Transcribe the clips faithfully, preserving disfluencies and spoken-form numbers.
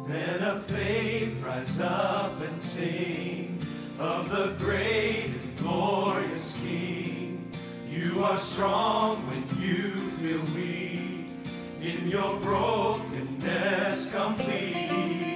Men of faith, rise up and sing of the great and glorious King. You are strong when you feel weak, in your brokenness complete.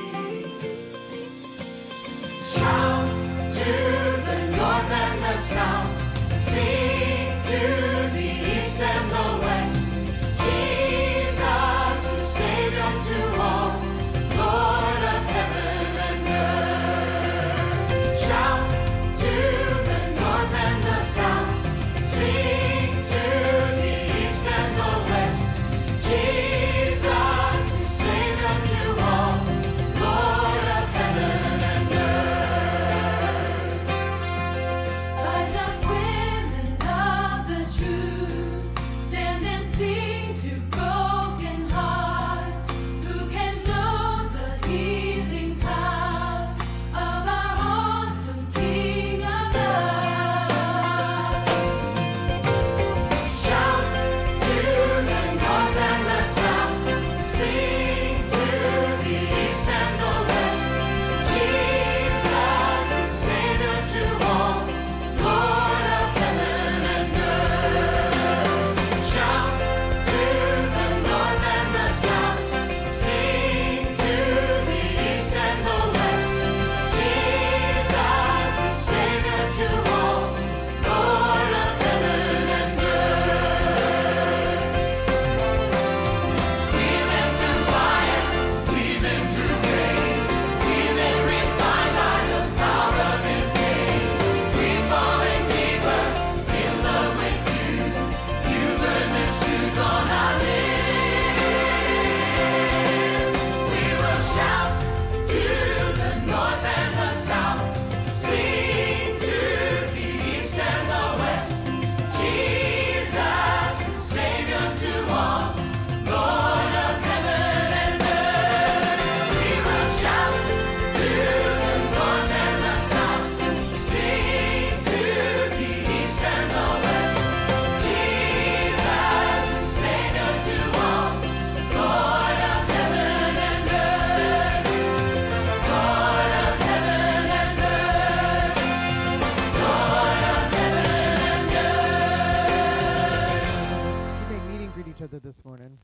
Shout to the north and the south, sing to the east and the west. Jesus is Savior to all, Lord of heaven and earth. Shout to the north and the south, sing to the east and the west. Jesus is Savior to all, Lord of heaven and earth. Rise up, women of the truth, stand and sing to broken hearts, who can know the healing power of our awesome King of love. Shout to the north and the south, sing to the east and the west. Jesus is Savior to all, Lord of heaven and earth. Shout to the north and the south, sing to the east and the west. Jesus is Savior to all, Lord of heaven and earth. We've been through fire, we've been through rain, we've been refined by the power of His name. We've fallen deeper in love with you. You burn this truth on our lips. We will shout to the north and the south, sing to the east and the west. Jesus is Savior to all, Lord of heaven and earth. We will shout to the north and the south, sing to the east and the west. Jesus is Savior to all, Lord of heaven and earth. Lord of heaven and earth. Lord of heaven and earth. You may meet and greet each other this morning.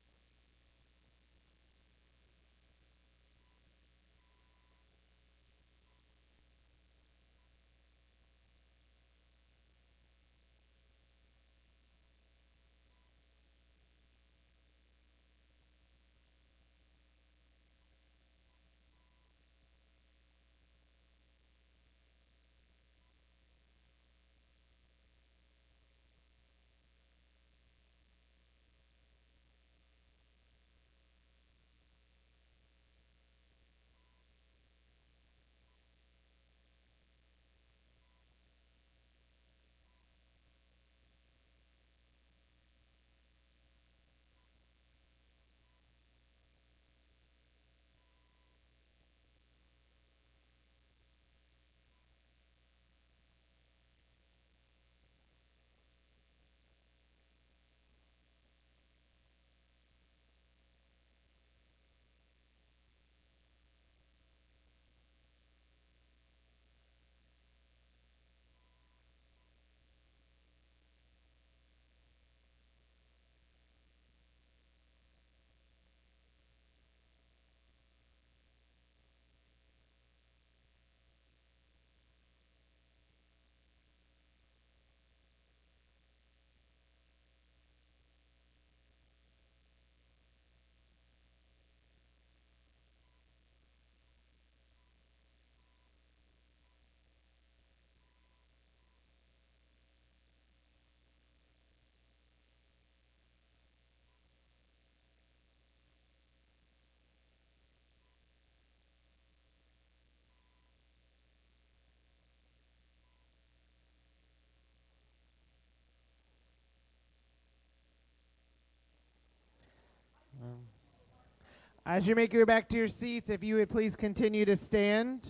Um, As you make your way back to your seats, if you would please continue to stand.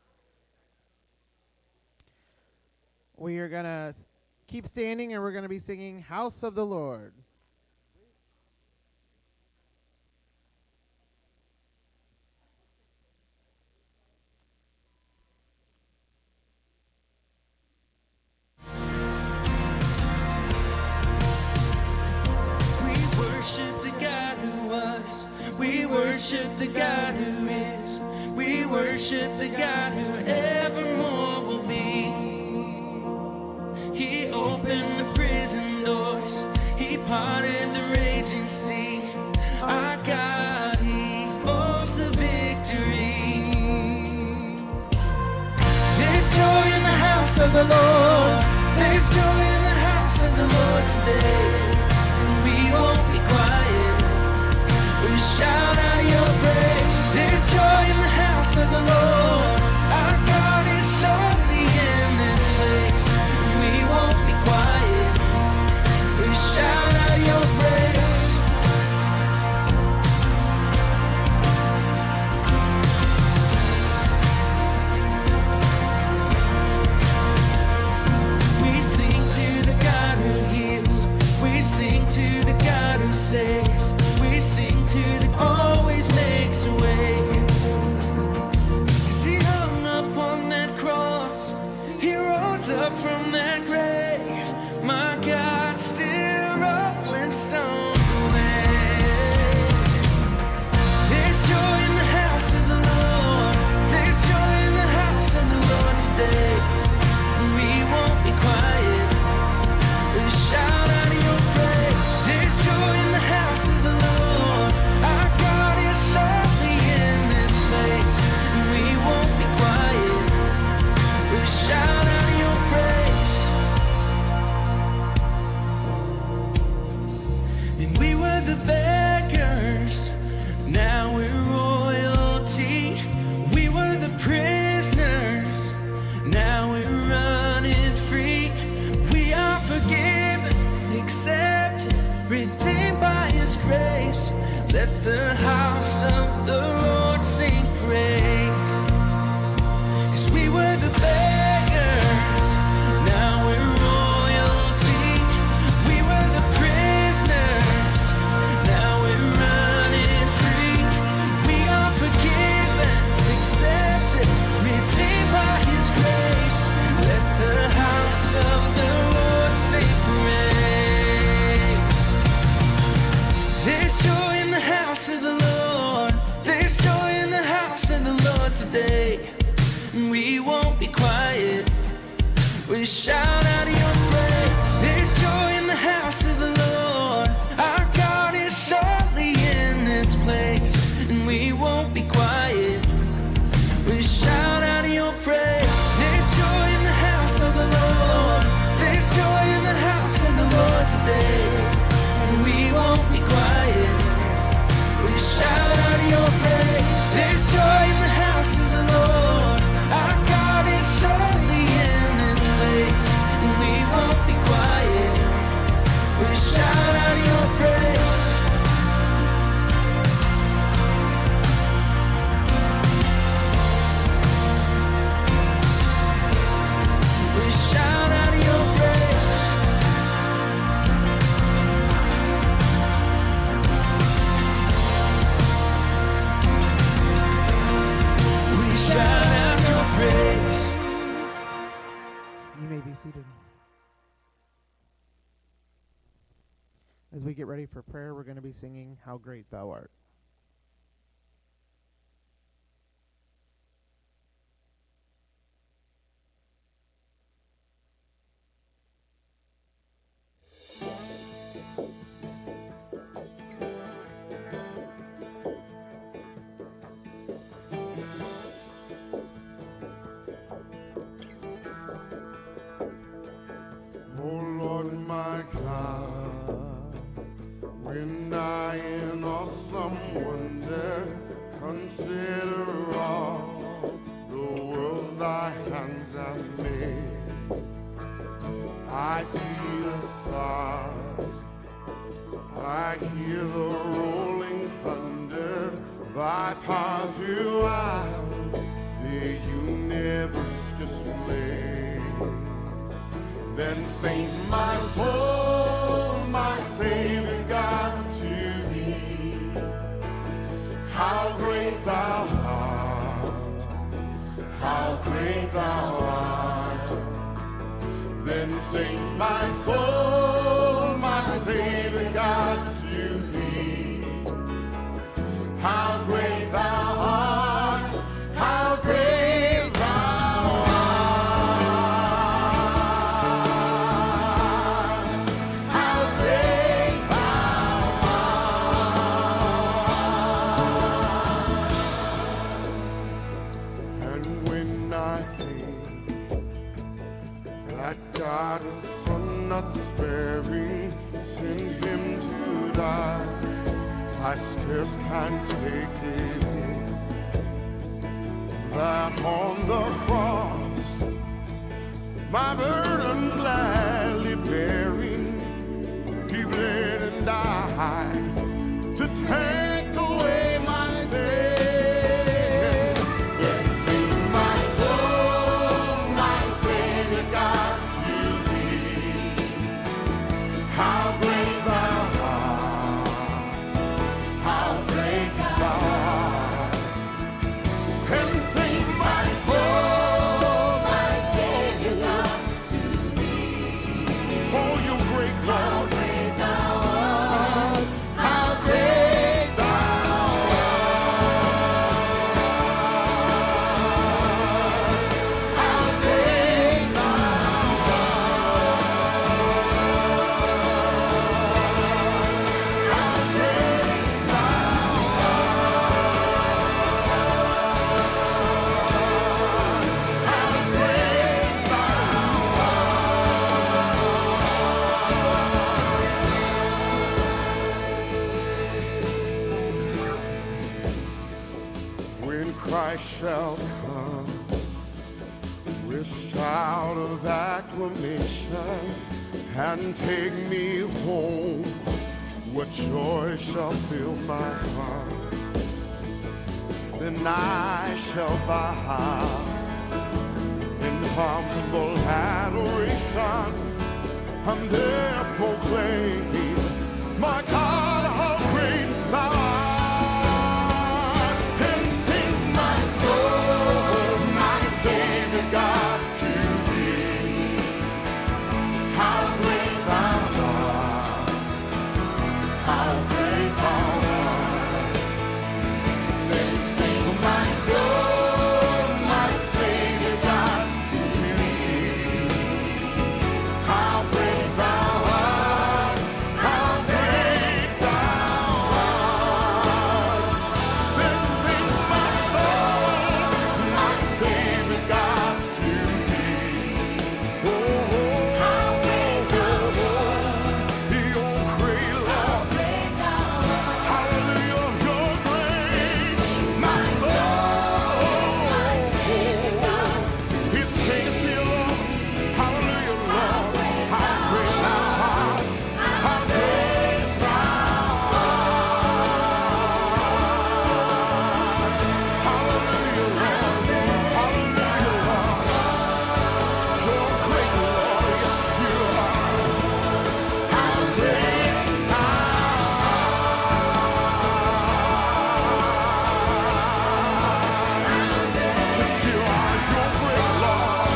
We are going to keep standing and we're going to be singing House of the Lord. worship the God who evermore will be. He opened the prison doors. He parted the raging sea. Our God, He holds the victory. There's joy in the house of the Lord. There's joy in the house of the Lord today. We won't be quiet. We shout out your praise. There's joy in the house of the Lord. Our God is surely in this place. We won't be quiet. We shout out your praise. We sing to the God who heals. We sing to the God who saves. We sing to the always makes a way. 'Cause He hung up on that cross. He rose up from that grave. My God, still rolling stones away. There's joy in the house of the Lord. There's joy in the house of the Lord today. We won't be quiet. We shout out your praise. There's joy in the house of the Lord. Our God is surely in this place. We won't be quiet. We shout out your praise. And we were the beggars, now we're royalty. We were the prisoners, now we're running free. We are forgiven, accepted, redeemed by His grace. Let the house of the Lord sing praise. 'Cause we were the beggars, now we're royalty. We were the prisoners, now we're running free. We are forgiven, accepted, redeemed by His grace. Let the house of the Lord sing praise. There's joy in the house of the Lord. There's joy in the house of the Lord today. We won't be quiet. We shout out your praise. There's joy in the house of the Lord. Our God is surely in this place. And we won't be quiet. We shout out your praise. There's joy in the house of the Lord. There's joy in the house of the Lord today. And we won't be quiet. We shout out your praise. There's joy in the house of the Lord. Our God is surely in this place. And we won't be quiet. We shout out your praise. We shout out your praise. We shout out your praise. You may be seated. As we get ready for prayer, we're going to be singing How Great Thou Art. Oh Lord, my God, when I in awesome wonder consider all the worlds thy hands have made, I see the stars, I hear the rolling thunder, thy power throughout the universe display. Then sings my soul, my Savior God, to thee. How great thou art, how great thou art. Then sings my soul, my Savior God, to thee. How great thou art, how great God his son not sparing, sent him to die. I scarce can take it in that on the cross, my burden gladly bearing, he bled and died to take away my sin. Then sings my soul, my Savior God, to thee. How great thou art, how great thou art. And sings my soul, my Savior God, to thee. Oh, you great Lord. When Christ shall come with shout of acclamation and take me home, what joy shall fill my heart? Then I shall bow in humble adoration and there proclaim, my God, how great thou art. And sings my soul, my Savior God, to thee. How great thou art, how great thou art. Then sings my soul, my Savior God, to thee. How great thou art, how great thou art. Then sings my soul, my Savior God, to thee. Oh, how great thou art, your great Lord. Hallelujah, you're great. My soul is tasty, Lord. Hallelujah, Lord. How great thou art. How great thou art. Hallelujah, Lord. Hallelujah, Lord. You're great, Lord. Yes, you are. How great thou art. Yes, you are. You're great, Lord.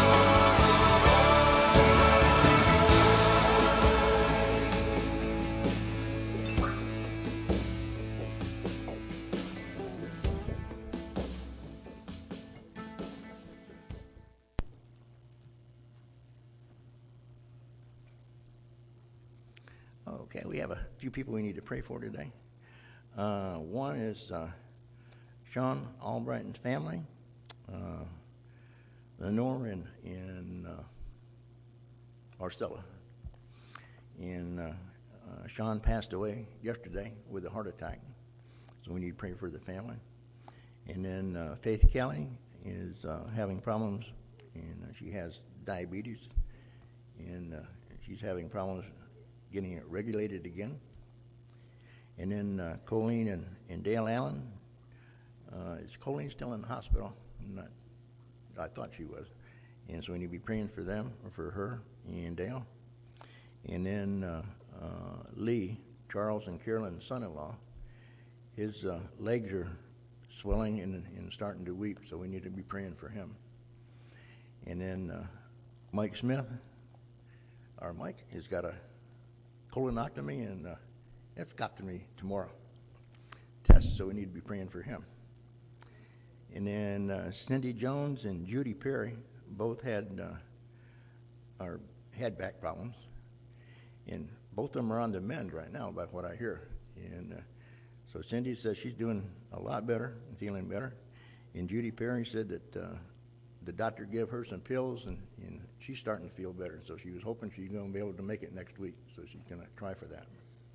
Okay, we have a few people we need to pray for today. Uh, one is uh, Sean Albrighton's family, uh, Lenore in, in uh, Marcella. And uh, uh, Sean passed away yesterday with a heart attack, so we need to pray for the family. And then uh, Faith Kelly is uh, having problems, and uh, she has diabetes, and uh, she's having problems getting it regulated again. And then uh, Colleen and, and Dale Allen. Uh, is Colleen still in the hospital? I'm not, I thought she was. And so we need to be praying for them, or for her and Dale. And then uh, uh, Lee, Charles and Carolyn's son-in-law, his uh, legs are swelling and, and starting to weep, so we need to be praying for him. And then uh, Mike Smith, our Mike, has got a colonectomy and uh, episiotomy tomorrow test, so we need to be praying for him. And then uh, Cindy Jones and Judy Perry both had uh, are had back problems, and both of them are on the mend right now, by what I hear. And uh, so Cindy says she's doing a lot better and feeling better, and Judy Perry said that uh, the doctor gave her some pills, and, and she's starting to feel better. So she was hoping she's going to be able to make it next week. So she's going to try for that.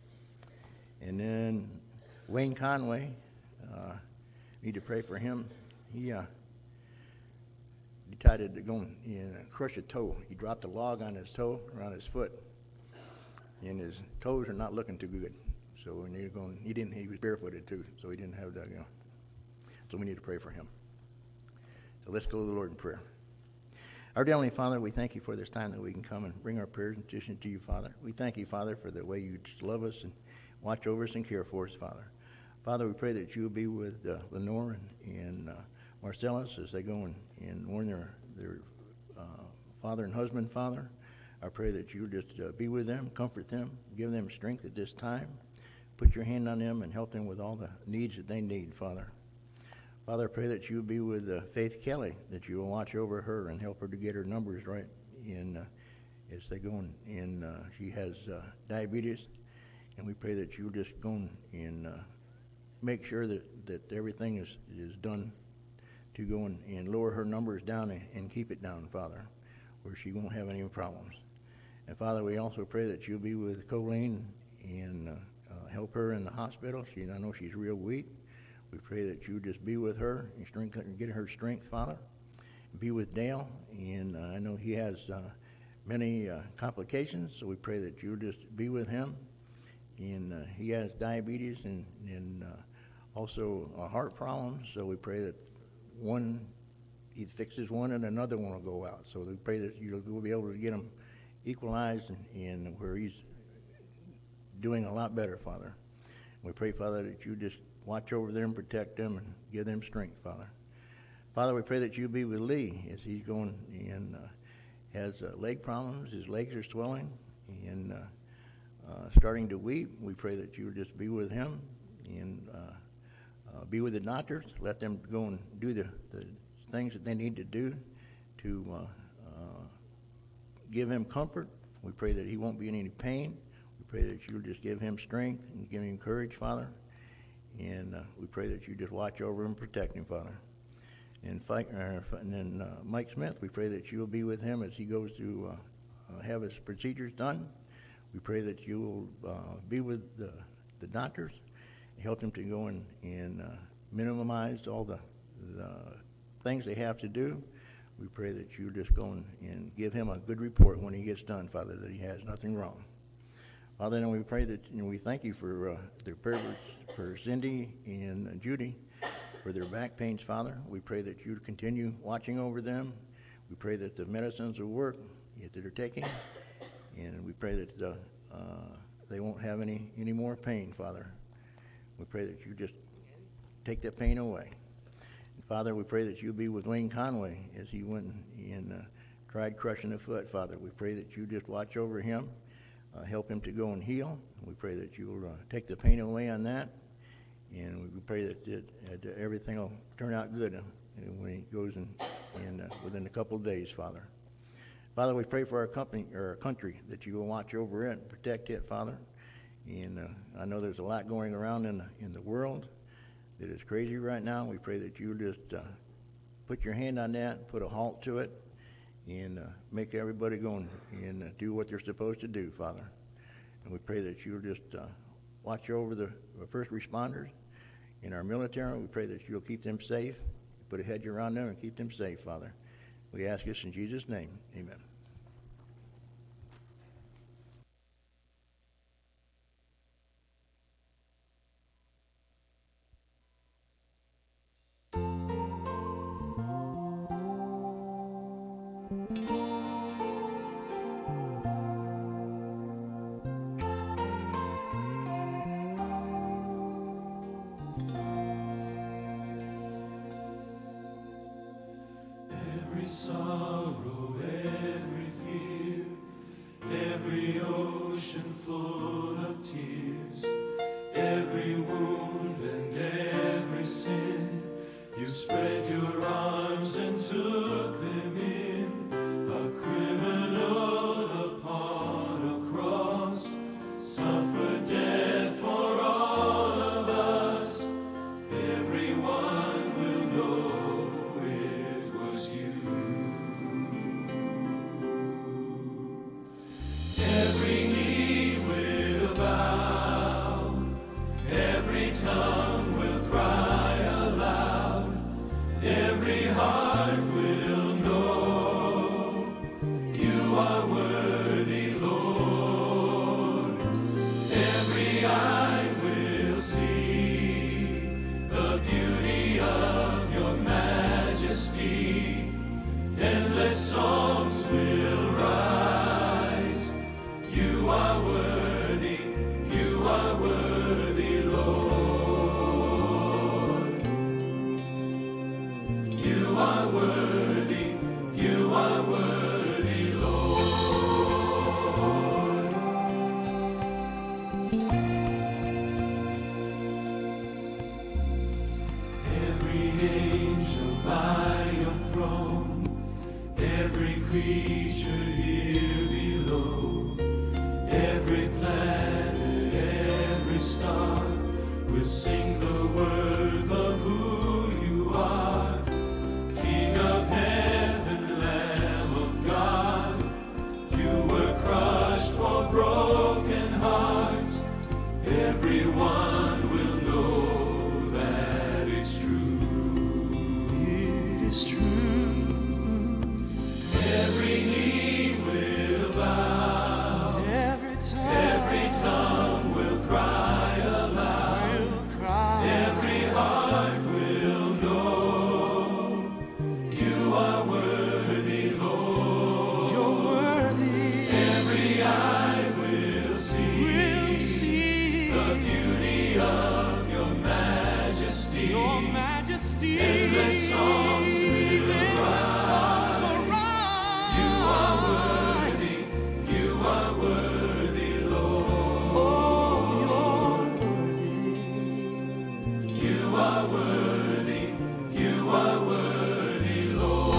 And then Wayne Conway, uh, need to pray for him. He uh, decided to go and crush a toe. He dropped a log on his toe, around his foot, and his toes are not looking too good. So when you're going, he didn't. He was barefooted too, so he didn't have that. You know. So we need to pray for him. So let's go to the Lord in prayer. Our dear Heavenly Father, we thank you for this time that we can come and bring our prayers and petitions to you, Father. We thank you, Father, for the way you just love us and watch over us and care for us, Father. Father, we pray that you will be with uh, Lenore and, and uh, Marcellus as they go and, and mourn their, their uh, father and husband, Father. I pray that you just uh, be with them, comfort them, give them strength at this time. Put your hand on them and help them with all the needs that they need, Father. Father, I pray that you will be with uh, Faith Kelly, that you will watch over her and help her to get her numbers right in, uh, as they go in. And uh, she has uh, diabetes, and we pray that you will just go and uh, make sure that, that everything is, is done to go and, and lower her numbers down and, and keep it down, Father, where she won't have any problems. And Father, we also pray that you'll be with Colleen and uh, uh, help her in the hospital. She, I know she's real weak. We pray that you just be with her and strength, get her strength, Father. Be with Dale, and uh, I know he has uh, many uh, complications, so we pray that you just be with him. And uh, he has diabetes and, and uh, also a heart problem, so we pray that one, he fixes one and another one will go out. So we pray that you'll be able to get him equalized and, and where he's doing a lot better, Father. We pray, Father, that you just watch over them, protect them, and give them strength, Father. Father, we pray that you be with Lee as he's going and uh, has uh, leg problems. His legs are swelling and uh, uh, starting to weep. We pray that you just be with him and uh, uh, be with the doctors. Let them go and do the, the things that they need to do to uh, uh, give him comfort. We pray that he won't be in any pain. We pray that you'll just give him strength and give him courage, Father. And uh, we pray that you just watch over him and protect him, Father. And, fight, uh, and then uh, Mike Smith, we pray that you will be with him as he goes to uh, uh, have his procedures done. We pray that you will uh, be with the, the doctors and help them to go in and uh, minimize all the, the things they have to do. We pray that you just go and, and give him a good report when he gets done, Father, that he has nothing wrong. Father, and we pray that, you know, we thank you for uh, their prayers for Cindy and uh, Judy for their back pains, Father. We pray that you continue watching over them. We pray that the medicines will work that they're taking, and we pray that uh, uh, they won't have any, any more pain, Father. We pray that you just take that pain away. And Father, we pray that you'll be with Wayne Conway as he went and uh, tried crushing the foot, Father. We pray that you just watch over him. Uh, help him to go and heal. We pray that you will uh, take the pain away on that, and we pray that, that, that everything will turn out good uh, when he goes in, in uh, within a couple of days, Father. Father, we pray for our company or our country that you will watch over it and protect it, Father. And uh, I know there's a lot going around in the, in the world that is crazy right now. We pray that you just uh, put your hand on that, put a halt to it, and uh, make everybody go and, and uh, do what they're supposed to do, Father. And we pray that you'll just uh, watch over the first responders in our military. We pray that you'll keep them safe, put a hedge around them and keep them safe, Father. We ask this in Jesus' name. Amen. Every sorrow, every Every heart will know you are worthy, Lord. Every eye will see the beauty of your majesty. Endless songs will rise. You are worthy, you are worthy, Lord. You are worthy, you are worthy, Lord. Every angel by your throne, every creature here below, every planet, every star will sing the worth of who you are. King of heaven, Lamb of God, you were crushed for broken hearts. Everyone will know that it's true. It is true. Every knee will bow. Every tongue, Every tongue will cry aloud. will cry. Every heart will know you are worthy, Lord. You're worthy. Every eye will see We'll see the beauty of your majesty. your majesty. Endless songs will Endless songs will rise. You are worthy, you are worthy, Lord. Oh, you're worthy. You are worthy, you are worthy, Lord.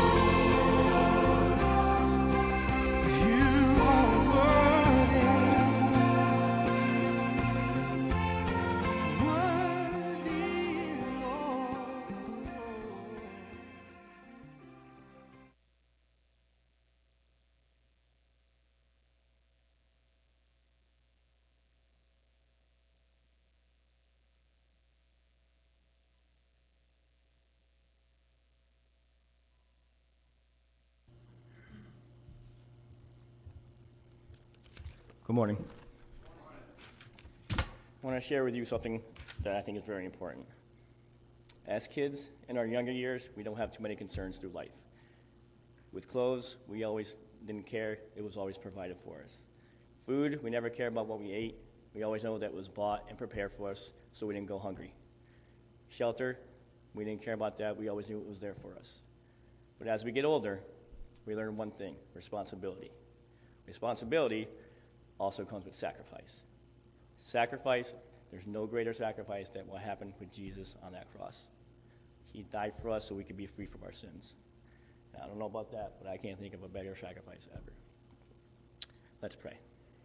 You are worthy. Worthy, Lord. Good morning. I want to share with you something that I think is very important. As kids, in our younger years, we don't have too many concerns through life. With clothes, we always didn't care. It was always provided for us. Food, we never cared about what we ate. We always know that it was bought and prepared for us, so we didn't go hungry. Shelter, we didn't care about that. We always knew it was there for us. But as we get older, we learn one thing: responsibility. Responsibility also comes with sacrifice. Sacrifice, there's no greater sacrifice than what happened with Jesus on that cross. He died for us so we could be free from our sins. And I don't know about that, but I can't think of a better sacrifice ever. Let's pray.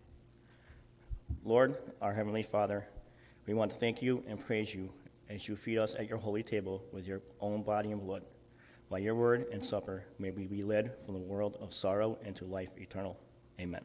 Lord, our Heavenly Father, we want to thank you and praise you as you feed us at your holy table with your own body and blood. By your word and supper, may we be led from the world of sorrow into life eternal. Amen.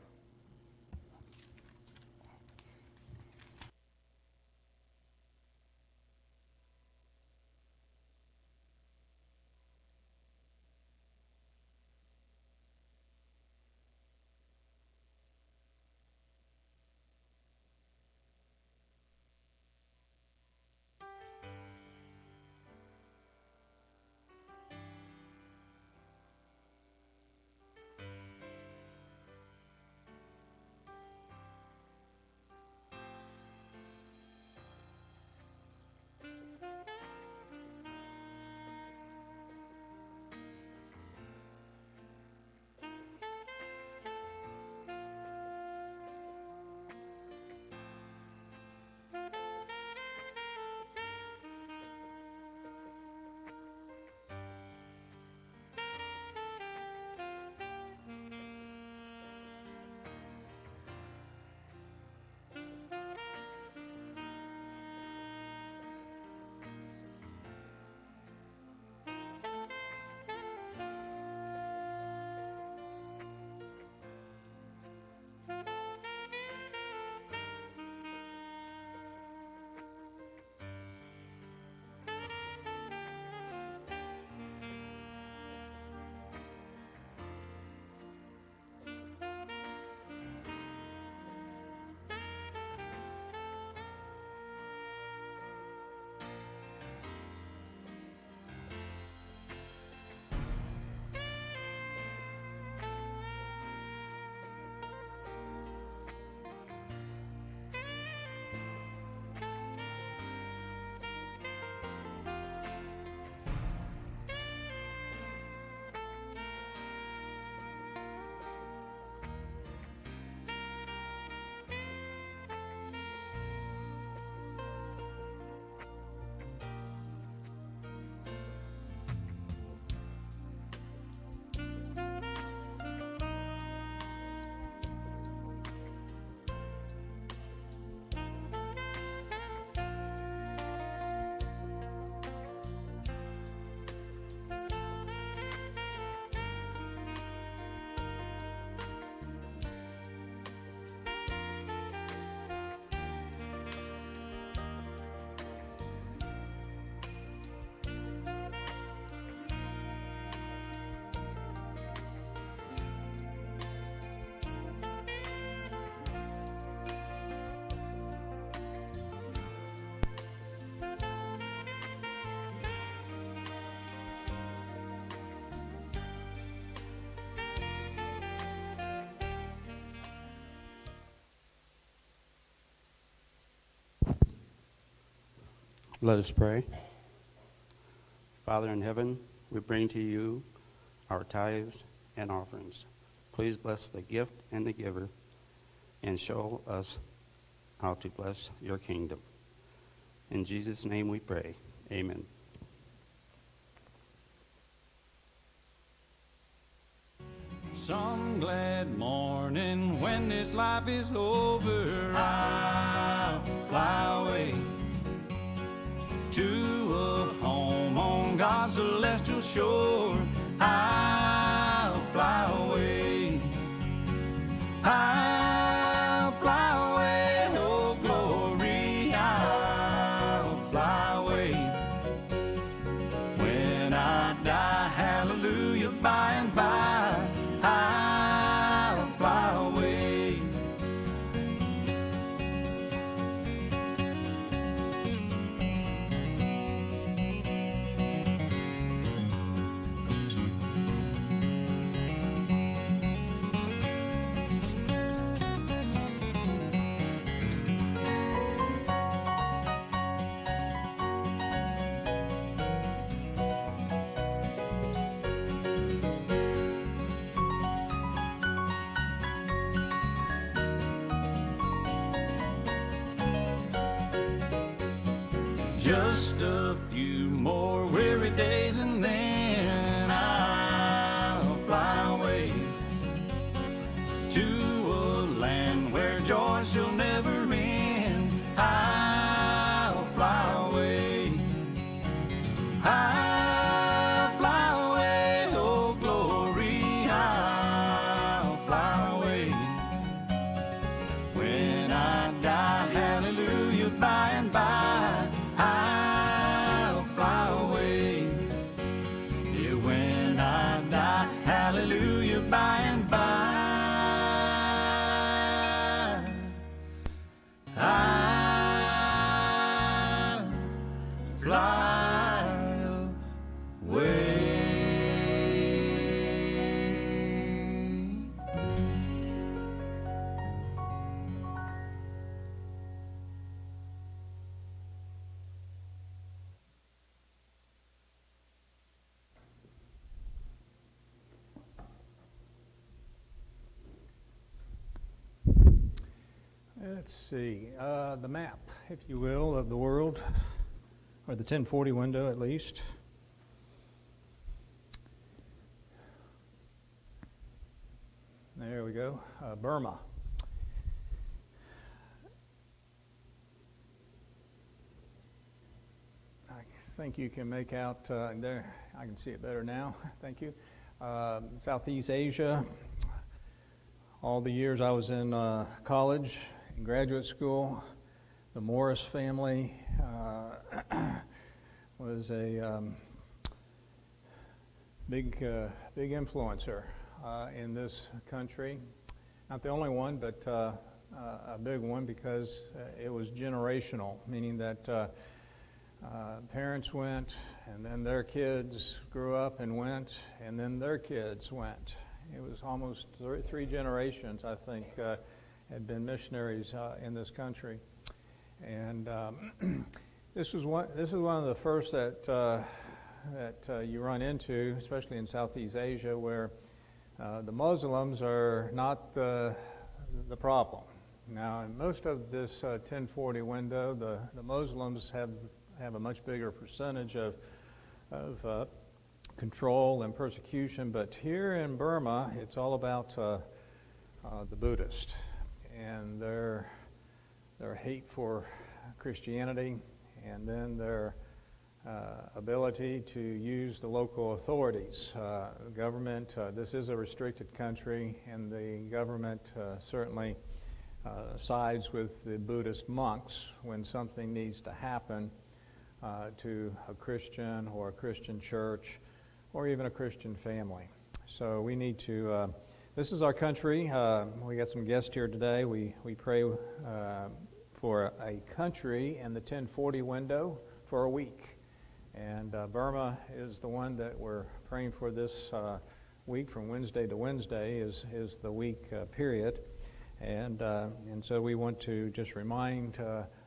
Let us pray. Father in heaven, we bring to you our tithes and offerings. Please bless the gift and the giver, and show us how to bless your kingdom. In Jesus' name we pray. Amen. Some glad morning when this life is over, I'll fly away to a home on God's celestial shore. I'll fly away. I'll fly away, oh glory. I'll fly away. When I die, hallelujah, by and by, I'll fly away. Just a few more weary days and then I'll fly away to a land where joy shall never end. I'll fly away. I'll fly away, oh glory. I'll fly away. When I die, hallelujah, by and by, I'll fly away. Yeah, when I die, hallelujah, by and by, I'll fly away. Let's see, uh, the map, if you will, of the world, or the ten forty window at least. There we go, uh, Burma. I think you can make out, uh, there, I can see it better now, thank you. Uh, Southeast Asia, all the years I was in uh, college, in graduate school, the Morris family uh, was a um, big, uh, big influencer uh, in this country. Not the only one, but uh, uh, a big one because uh, it was generational, meaning that uh, uh, parents went, and then their kids grew up and went, and then their kids went. It was almost th- three generations, I think, uh, had been missionaries uh, in this country. And um, this was one. This is one of the first that uh, that uh, you run into, especially in Southeast Asia, where uh, the Muslims are not the the problem. Now, in most of this uh, ten forty window, the, the Muslims have have a much bigger percentage of of uh, control and persecution, but here in Burma, it's all about uh, uh, the Buddhist and their their hate for Christianity, and then their uh, ability to use the local authorities, uh, government. Uh, this is a restricted country, and the government uh, certainly uh, sides with the Buddhist monks when something needs to happen uh, to a Christian or a Christian church or even a Christian family. So we need to, uh, this is our country. Uh, we got some guests here today. We, we pray uh, for a country in the ten forty window for a week. And uh, Burma is the one that we're praying for this uh, week, from Wednesday to Wednesday is, is the week uh, period. And, uh, and so we want to just remind uh,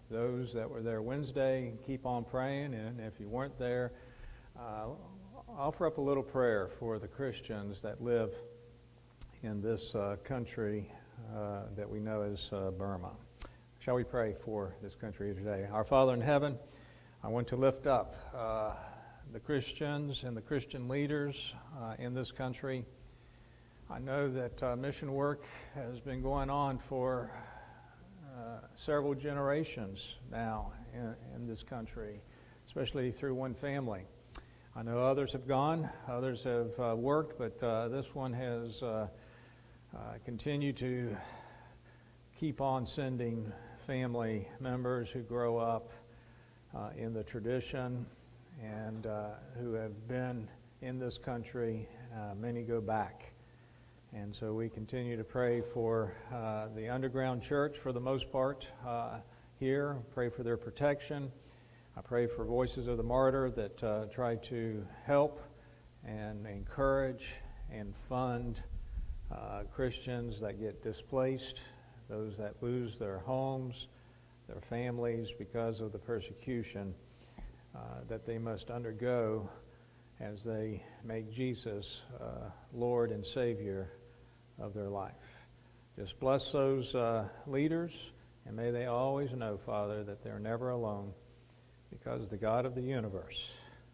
those that were there Wednesday, keep on praying. And if you weren't there, uh, offer up a little prayer for the Christians that live in this uh, country uh, that we know as uh, Burma. Shall we pray for this country today? Our Father in heaven, I want to lift up uh, the Christians and the Christian leaders uh, in this country. I know that uh, mission work has been going on for uh, several generations now in, in this country, especially through one family. I know others have gone, others have uh, worked, but uh, this one has uh, uh, continued to keep on sending family members who grow up uh, in the tradition and uh, who have been in this country. Uh, many go back. And so we continue to pray for uh, the underground church for the most part uh, here, pray for their protection. I pray for Voices of the Martyr that uh, try to help and encourage and fund uh, Christians that get displaced, those that lose their homes, their families because of the persecution uh, that they must undergo as they make Jesus uh, Lord and Savior of their life. Just bless those uh, leaders, and may they always know, Father, that they're never alone, because the God of the universe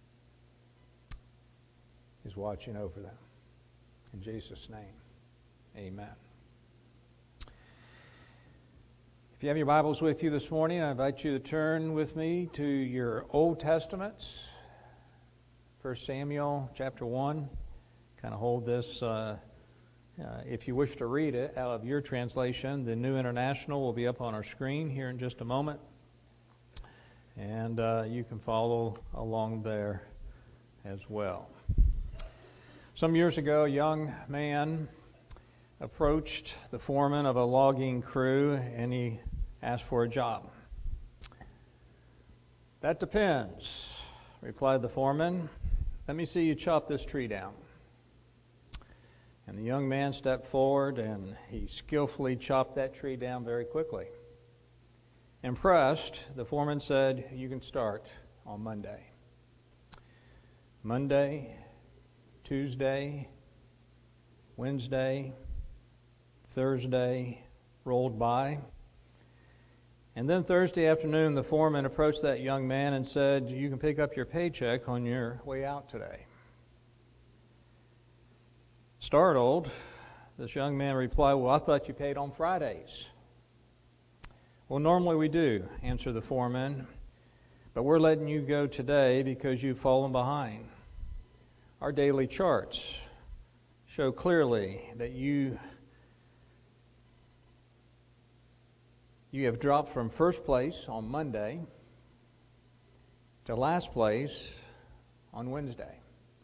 is watching over them. In Jesus' name, amen. If you have your Bibles with you this morning, I invite you to turn with me to your Old Testaments. First Samuel chapter one. Kind of hold this, uh, uh, if you wish to read it out of your translation. The New International will be up on our screen here in just a moment. And uh, you can follow along there as well. Some years ago, a young man approached the foreman of a logging crew and he asked for a job. "That depends," replied the foreman. "Let me see you chop this tree down." And the young man stepped forward and he skillfully chopped that tree down very quickly. Impressed, the foreman said, "You can start on Monday." Monday, Tuesday, Wednesday, Thursday rolled by. And then Thursday afternoon, the foreman approached that young man and said, "You can pick up your paycheck on your way out today." Startled, this young man replied, "Well, I thought you paid on Fridays." "Well, normally we do," answered the foreman, "but we're letting you go today because you've fallen behind. Our daily charts show clearly that you you have dropped from first place on Monday to last place on Wednesday."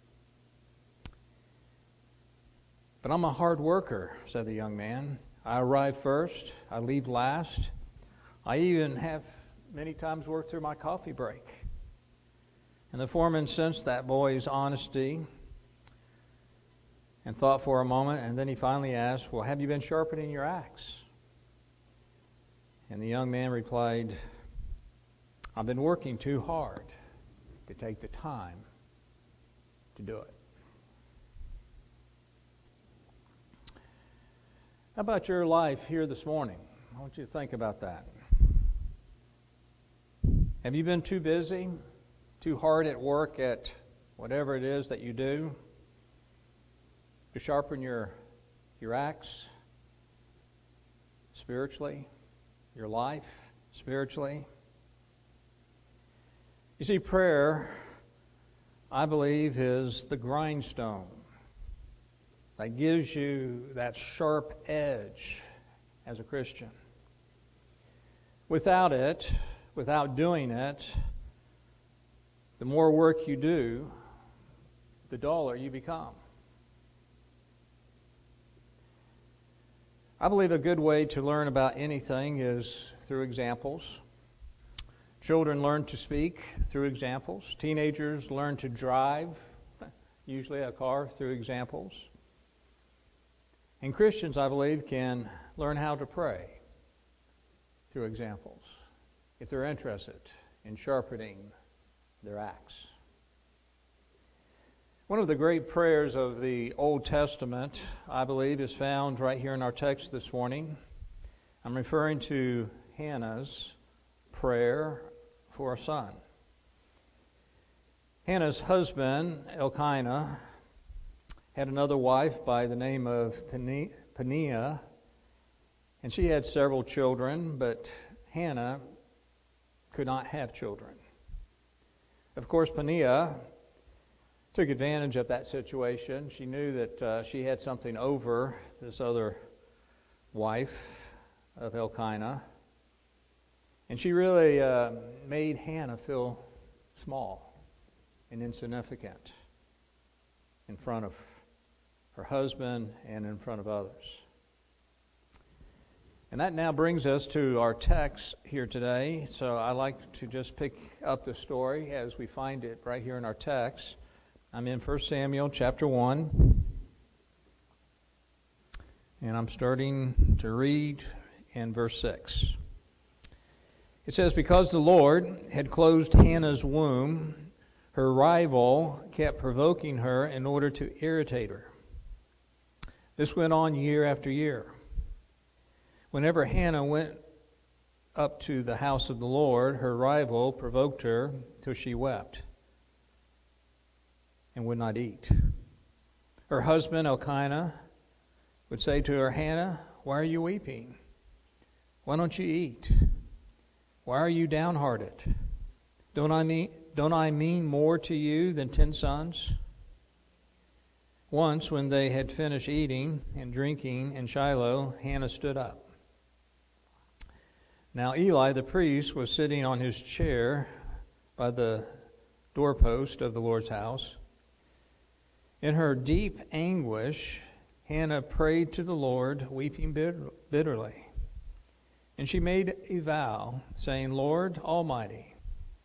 "But I'm a hard worker," said the young man. "I arrive first, I leave last. I even have many times worked through my coffee break." And the foreman sensed that boy's honesty and thought for a moment, and then he finally asked, "Well, have you been sharpening your axe?" And the young man replied, "I've been working too hard to take the time to do it." How about your life here this morning? I want you to think about that. Have you been too busy, too hard at work at whatever it is that you do to sharpen your your axe spiritually, your life spiritually? You see, prayer, I believe, is the grindstone that gives you that sharp edge as a Christian. Without it, without doing it, the more work you do, the duller you become. I believe a good way to learn about anything is through examples. Children learn to speak through examples. Teenagers learn to drive, usually a car, through examples. And Christians, I believe, can learn how to pray through examples. if they're interested in sharpening their axe. One of the great prayers of the Old Testament, I believe, is found right here in our text this morning. I'm referring to Hannah's prayer for a son. Hannah's husband, Elkanah, had another wife by the name of Peninnah, and she had several children, but Hannah could not have children. Of course, Peninnah took advantage of that situation. She knew that uh, she had something over this other wife of Elkanah, and she really uh, made Hannah feel small and insignificant in front of her husband and in front of others. And that now brings us to our text here today. So I like to just pick up the story as we find it right here in our text. I'm in First Samuel chapter one, and I'm starting to read in verse six. It says, "Because the Lord had closed Hannah's womb, her rival kept provoking her in order to irritate her. This went on year after year. Whenever Hannah went up to the house of the Lord, her rival provoked her till she wept and would not eat. Her husband Elkanah would say to her, 'Hannah, why are you weeping? Why don't you eat? Why are you downhearted? Don't I mean, don't I mean more to you than ten sons?' Once, when they had finished eating and drinking in Shiloh, Hannah stood up. Now Eli the priest was sitting on his chair by the doorpost of the Lord's house. In her deep anguish, Hannah prayed to the Lord, weeping bitterly. And she made a vow, saying, 'Lord Almighty,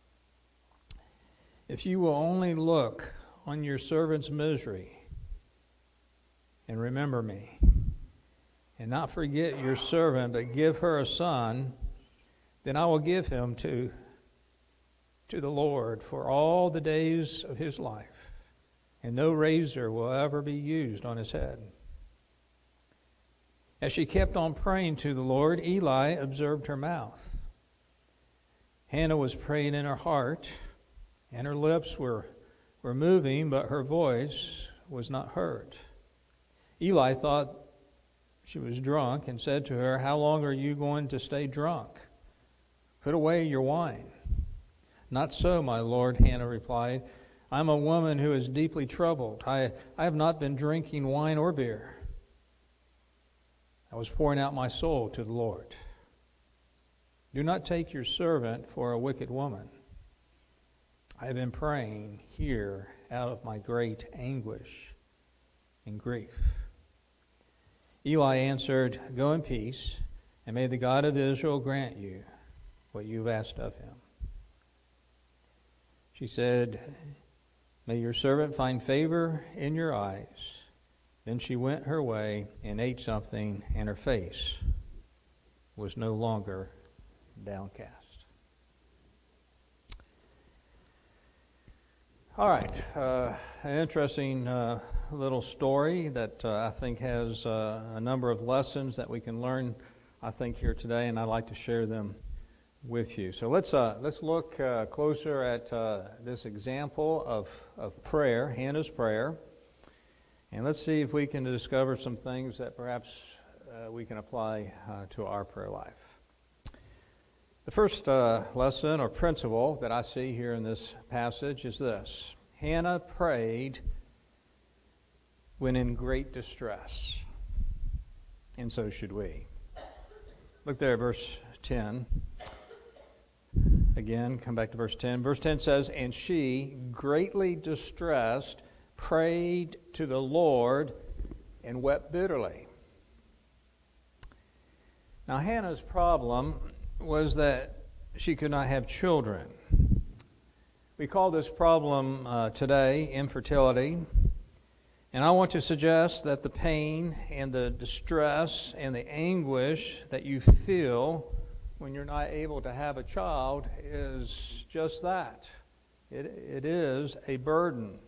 if you will only look on your servant's misery and remember me, and not forget your servant, but give her a son, then I will give him to, to the Lord for all the days of his life, and no razor will ever be used on his head.' As she kept on praying to the Lord, Eli observed her mouth. Hannah was praying in her heart, and her lips were, were moving, but her voice was not heard. Eli thought she was drunk and said to her, 'How long are you going to stay drunk? Put away your wine.' 'Not so, my lord,' Hannah replied. 'I am a woman who is deeply troubled. I, I have not been drinking wine or beer. I was pouring out my soul to the Lord. Do not take your servant for a wicked woman. I have been praying here out of my great anguish and grief.' Eli answered, 'Go in peace, and may the God of Israel grant you what you've asked of him.' She said, 'May your servant find favor in your eyes.' Then she went her way and ate something, and her face was no longer downcast." All right, uh, an interesting uh, little story that uh, I think has uh, a number of lessons that we can learn, I think, here today, and I'd like to share them with you. So let's uh, let's look uh, closer at uh, this example of, of prayer, Hannah's prayer, and let's see if we can discover some things that perhaps uh, we can apply uh, to our prayer life. The first uh, lesson or principle that I see here in this passage is this: Hannah prayed when in great distress, and so should we. Look there, verse ten. Again, come back to verse ten. Verse ten says, "And she, greatly distressed, prayed to the Lord and wept bitterly." Now, Hannah's problem was that she could not have children. We call this problem uh, today infertility. And I want to suggest that the pain and the distress and the anguish that you feel when you're not able to have a child is just that. It, it is a burden.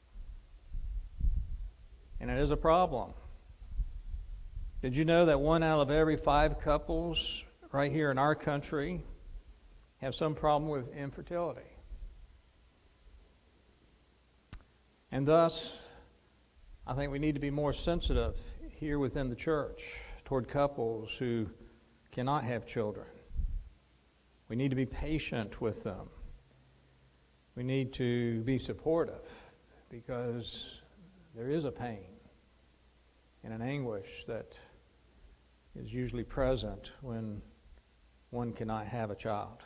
And it is a problem. Did you know that one out of every five couples right here in our country have some problem with infertility? And thus, I think we need to be more sensitive here within the church toward couples who cannot have children. We need to be patient with them. We need to be supportive because there is a pain and an anguish that is usually present when one cannot have a child.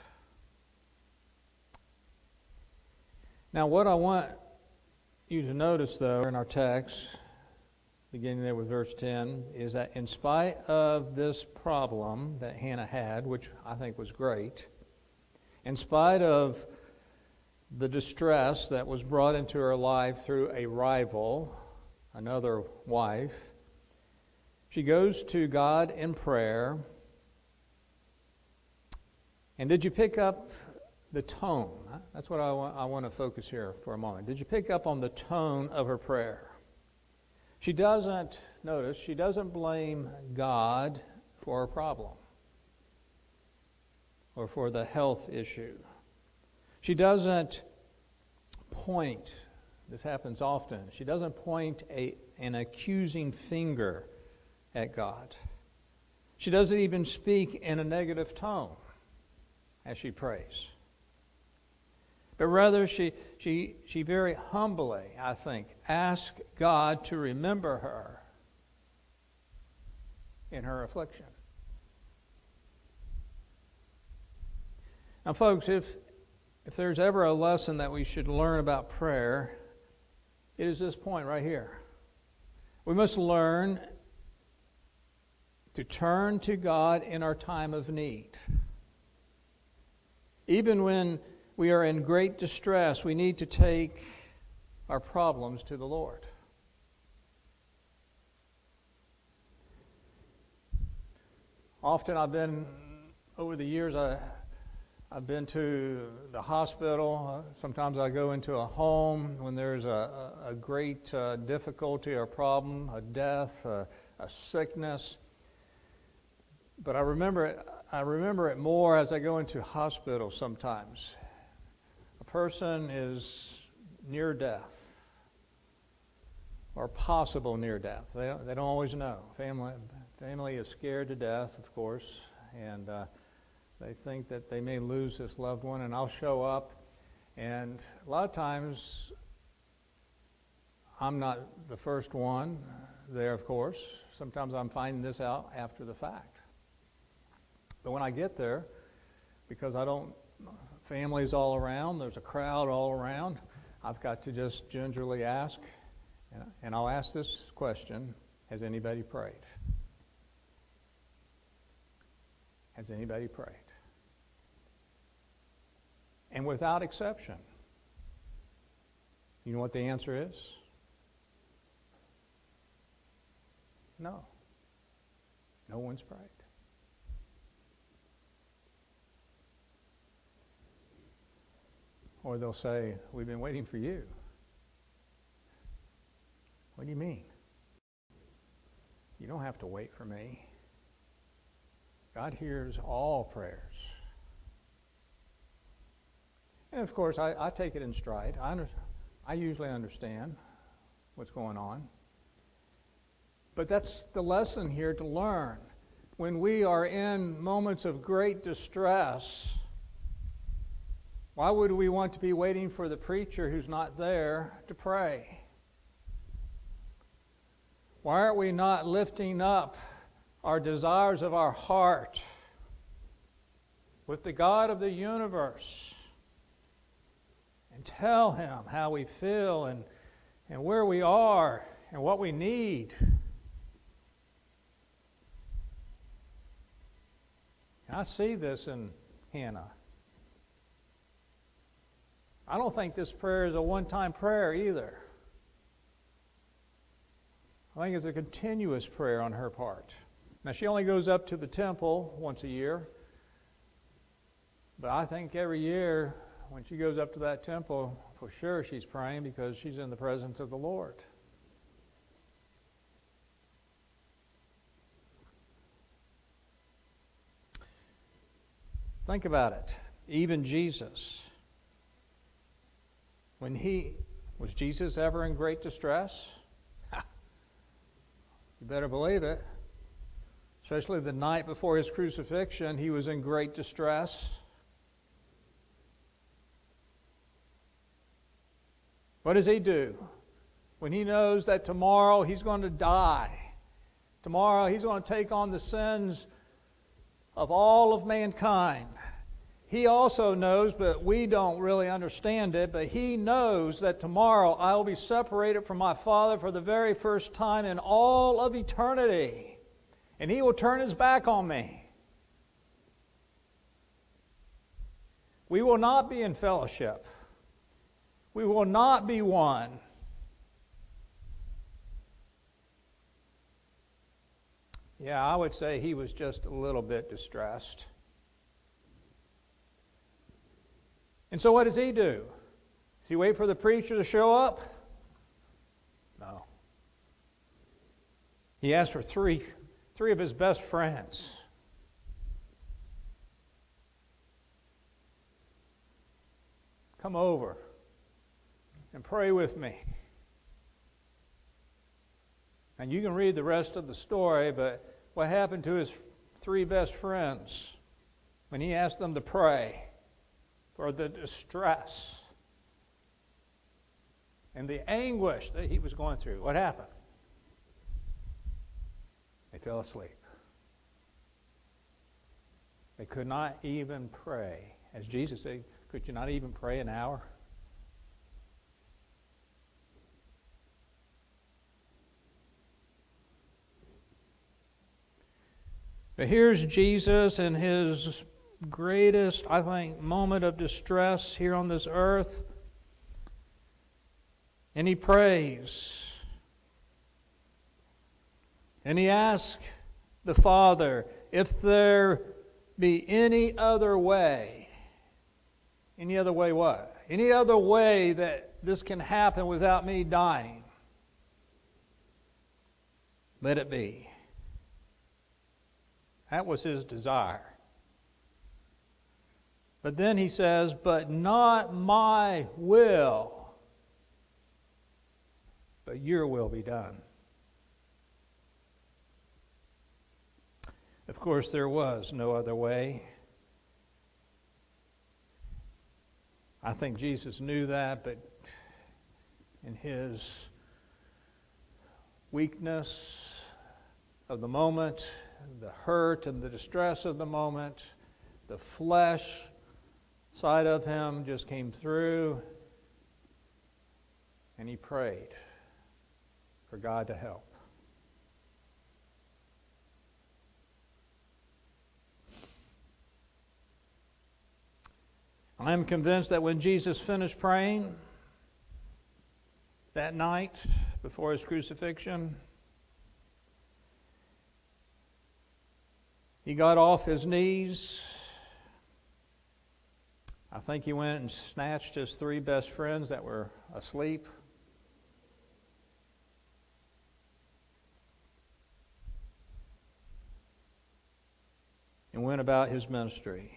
Now, what I want you to notice, though, in our text, beginning there with verse ten, is that in spite of this problem that Hannah had, which I think was great, in spite of the distress that was brought into her life through a rival, another wife, she goes to God in prayer. And did you pick up the tone? That's what I want, I want to focus here for a moment. Did you pick up on the tone of her prayer? She doesn't, notice, she doesn't blame God for her problem or for the health issue. She doesn't point, this happens often, she doesn't point a, an accusing finger at God. She doesn't even speak in a negative tone as she prays. But rather, she, she, she very humbly, I think, asks God to remember her in her affliction. Now, folks, if, if there's ever a lesson that we should learn about prayer, it is this point right here. We must learn to turn to God in our time of need. Even when we are in great distress, we need to take our problems to the Lord. Often I've been, over the years, I, I've been to the hospital. Sometimes I go into a home when there's a, a, a great uh, difficulty or problem, a death, a, a sickness. But I remember it, I remember it more as I go into hospitals sometimes. A person is near death or possible near death. They don't, they don't always know. Family, family is scared to death, of course, and uh, they think that they may lose this loved one, and I'll show up. And a lot of times, I'm not the first one there, of course. Sometimes I'm finding this out after the fact. But when I get there, because I don't, families all around, there's a crowd all around, I've got to just gingerly ask, and I'll ask this question: has anybody prayed? Has anybody prayed? And without exception, you know what the answer is? No. No one's prayed. Or they'll say, we've been waiting for you. What do you mean? You don't have to wait for me. God hears all prayers. And of course, I, I take it in stride. I, under, I usually understand what's going on. But that's the lesson here to learn. When we are in moments of great distress, why would we want to be waiting for the preacher who's not there to pray? Why aren't we not lifting up our desires of our heart with the God of the universe and tell Him how we feel and, and where we are and what we need? And I see this in Hannah. I don't think this prayer is a one-time prayer either. I think it's a continuous prayer on her part. Now, she only goes up to the temple once a year, But I think every year when she goes up to that temple, for sure she's praying because she's in the presence of the Lord. Think about it. Even Jesus, when he, was Jesus ever in great distress? You better believe it. Especially the night before his crucifixion, he was in great distress. What does he do? When he knows that tomorrow he's going to die, tomorrow he's going to take on the sins of all of mankind. He also knows, but we don't really understand it, but he knows that tomorrow I will be separated from my Father for the very first time in all of eternity. And he will turn his back on me. We will not be in fellowship. We will not be one. Yeah, I would say he was just a little bit distressed. And so what does he do? Does he wait for the preacher to show up? No. He asks for three, three of his best friends. Come over and pray with me. And you can read the rest of the story, but what happened to his three best friends when he asked them to pray for the distress and the anguish that he was going through? What happened? They fell asleep. They could not even pray. As Jesus said, could you not even pray an hour? But here's Jesus in his greatest, I think, moment of distress here on this earth. And he prays. And he asks the Father if there be any other way. Any other way what? Any other way that this can happen without me dying? Let it be. That was his desire. But then he says, but not my will, but your will be done. Of course, there was no other way. I think Jesus knew that, but in his weakness of the moment, the hurt and the distress of the moment, the flesh side of him just came through, and he prayed for God to help. I am convinced that when Jesus finished praying that night before his crucifixion, he got off his knees. I think he went and snatched his three best friends that were asleep. And went about his ministry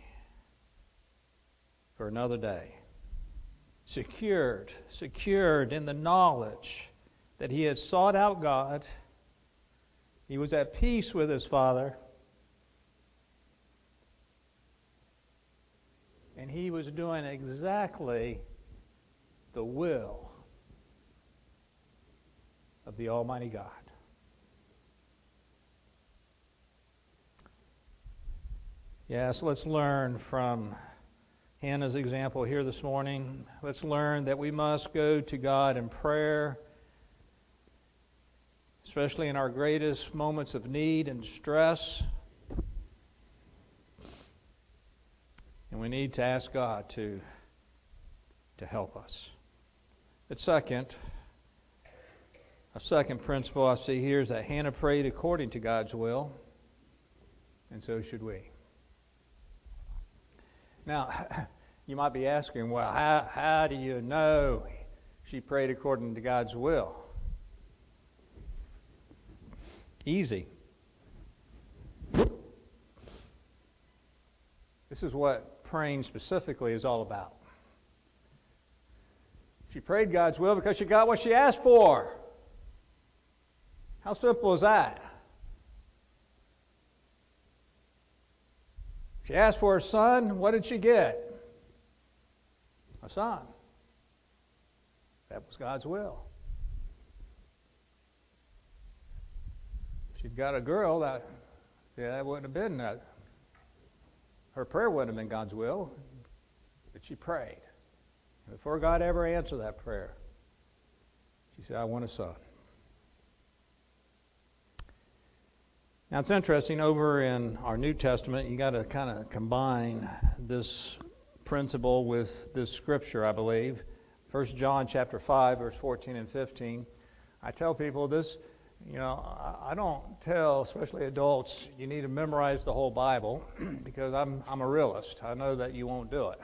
for another day. Secured, secured in the knowledge that he had sought out God. He was at peace with his Father. And he was doing exactly the will of the Almighty God. Yes, let's learn from Hannah's example here this morning. Let's learn that we must go to God in prayer, especially in our greatest moments of need and distress. And we need to ask God to, to help us. But second, a second principle I see here is that Hannah prayed according to God's will, and so should we. Now, you might be asking, well, how, how do you know she prayed according to God's will? Easy. This is what praying specifically is all about. She prayed God's will because she got what she asked for. How simple is that? She asked for a son. What did she get? A son. That was God's will. If she'd got a girl, that yeah, that wouldn't have been that. Her prayer wouldn't have been God's will, but she prayed. Before God ever answered that prayer, she said, I want a son. Now it's interesting, over in our New Testament, you got to kind of combine this principle with this scripture, I believe. First John chapter five, verse fourteen and fifteen. I tell people this, you know, I don't tell, especially adults, you need to memorize the whole Bible because I'm I'm a realist. I know that you won't do it.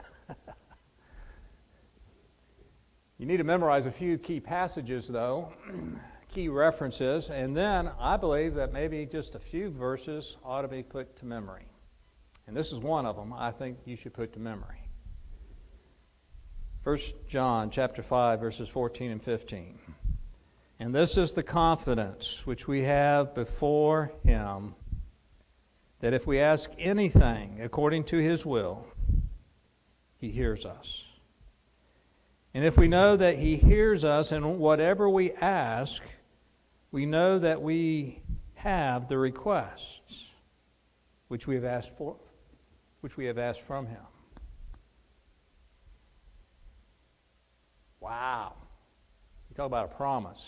You need to memorize a few key passages, though, key references, and then I believe that maybe just a few verses ought to be put to memory. And this is one of them I think you should put to memory. First John chapter five, verses fourteen and fifteen. And this is the confidence which we have before Him, that if we ask anything according to His will, He hears us. And if we know that He hears us in whatever we ask, we know that we have the requests which we have asked for, which we have asked from Him. Wow. You talk about a promise.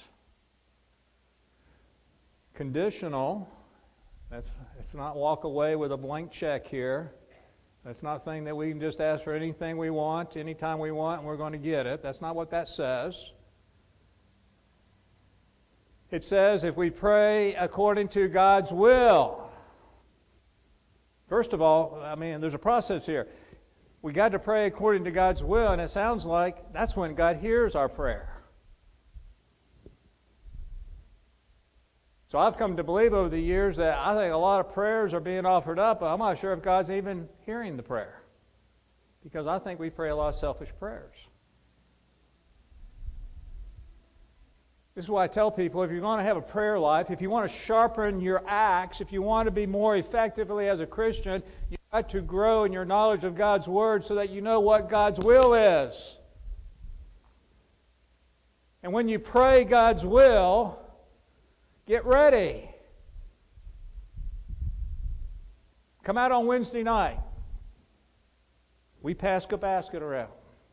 Conditional. That's, let's not walk away with a blank check here. That's not saying that we can just ask for anything we want, anytime we want, and we're going to get it. That's not what that says. It says if we pray according to God's will. First of all, I mean, there's a process here. We got to pray according to God's will, and it sounds like that's when God hears our prayer. So I've come to believe over the years that I think a lot of prayers are being offered up, but I'm not sure if God's even hearing the prayer. Because I think we pray a lot of selfish prayers. This is why I tell people, if you're going to have a prayer life, if you want to sharpen your axe, if you want to be more effectively as a Christian, you've got to grow in your knowledge of God's Word so that you know what God's will is. And when you pray God's will, get ready. Come out on Wednesday night. We pass a basket around.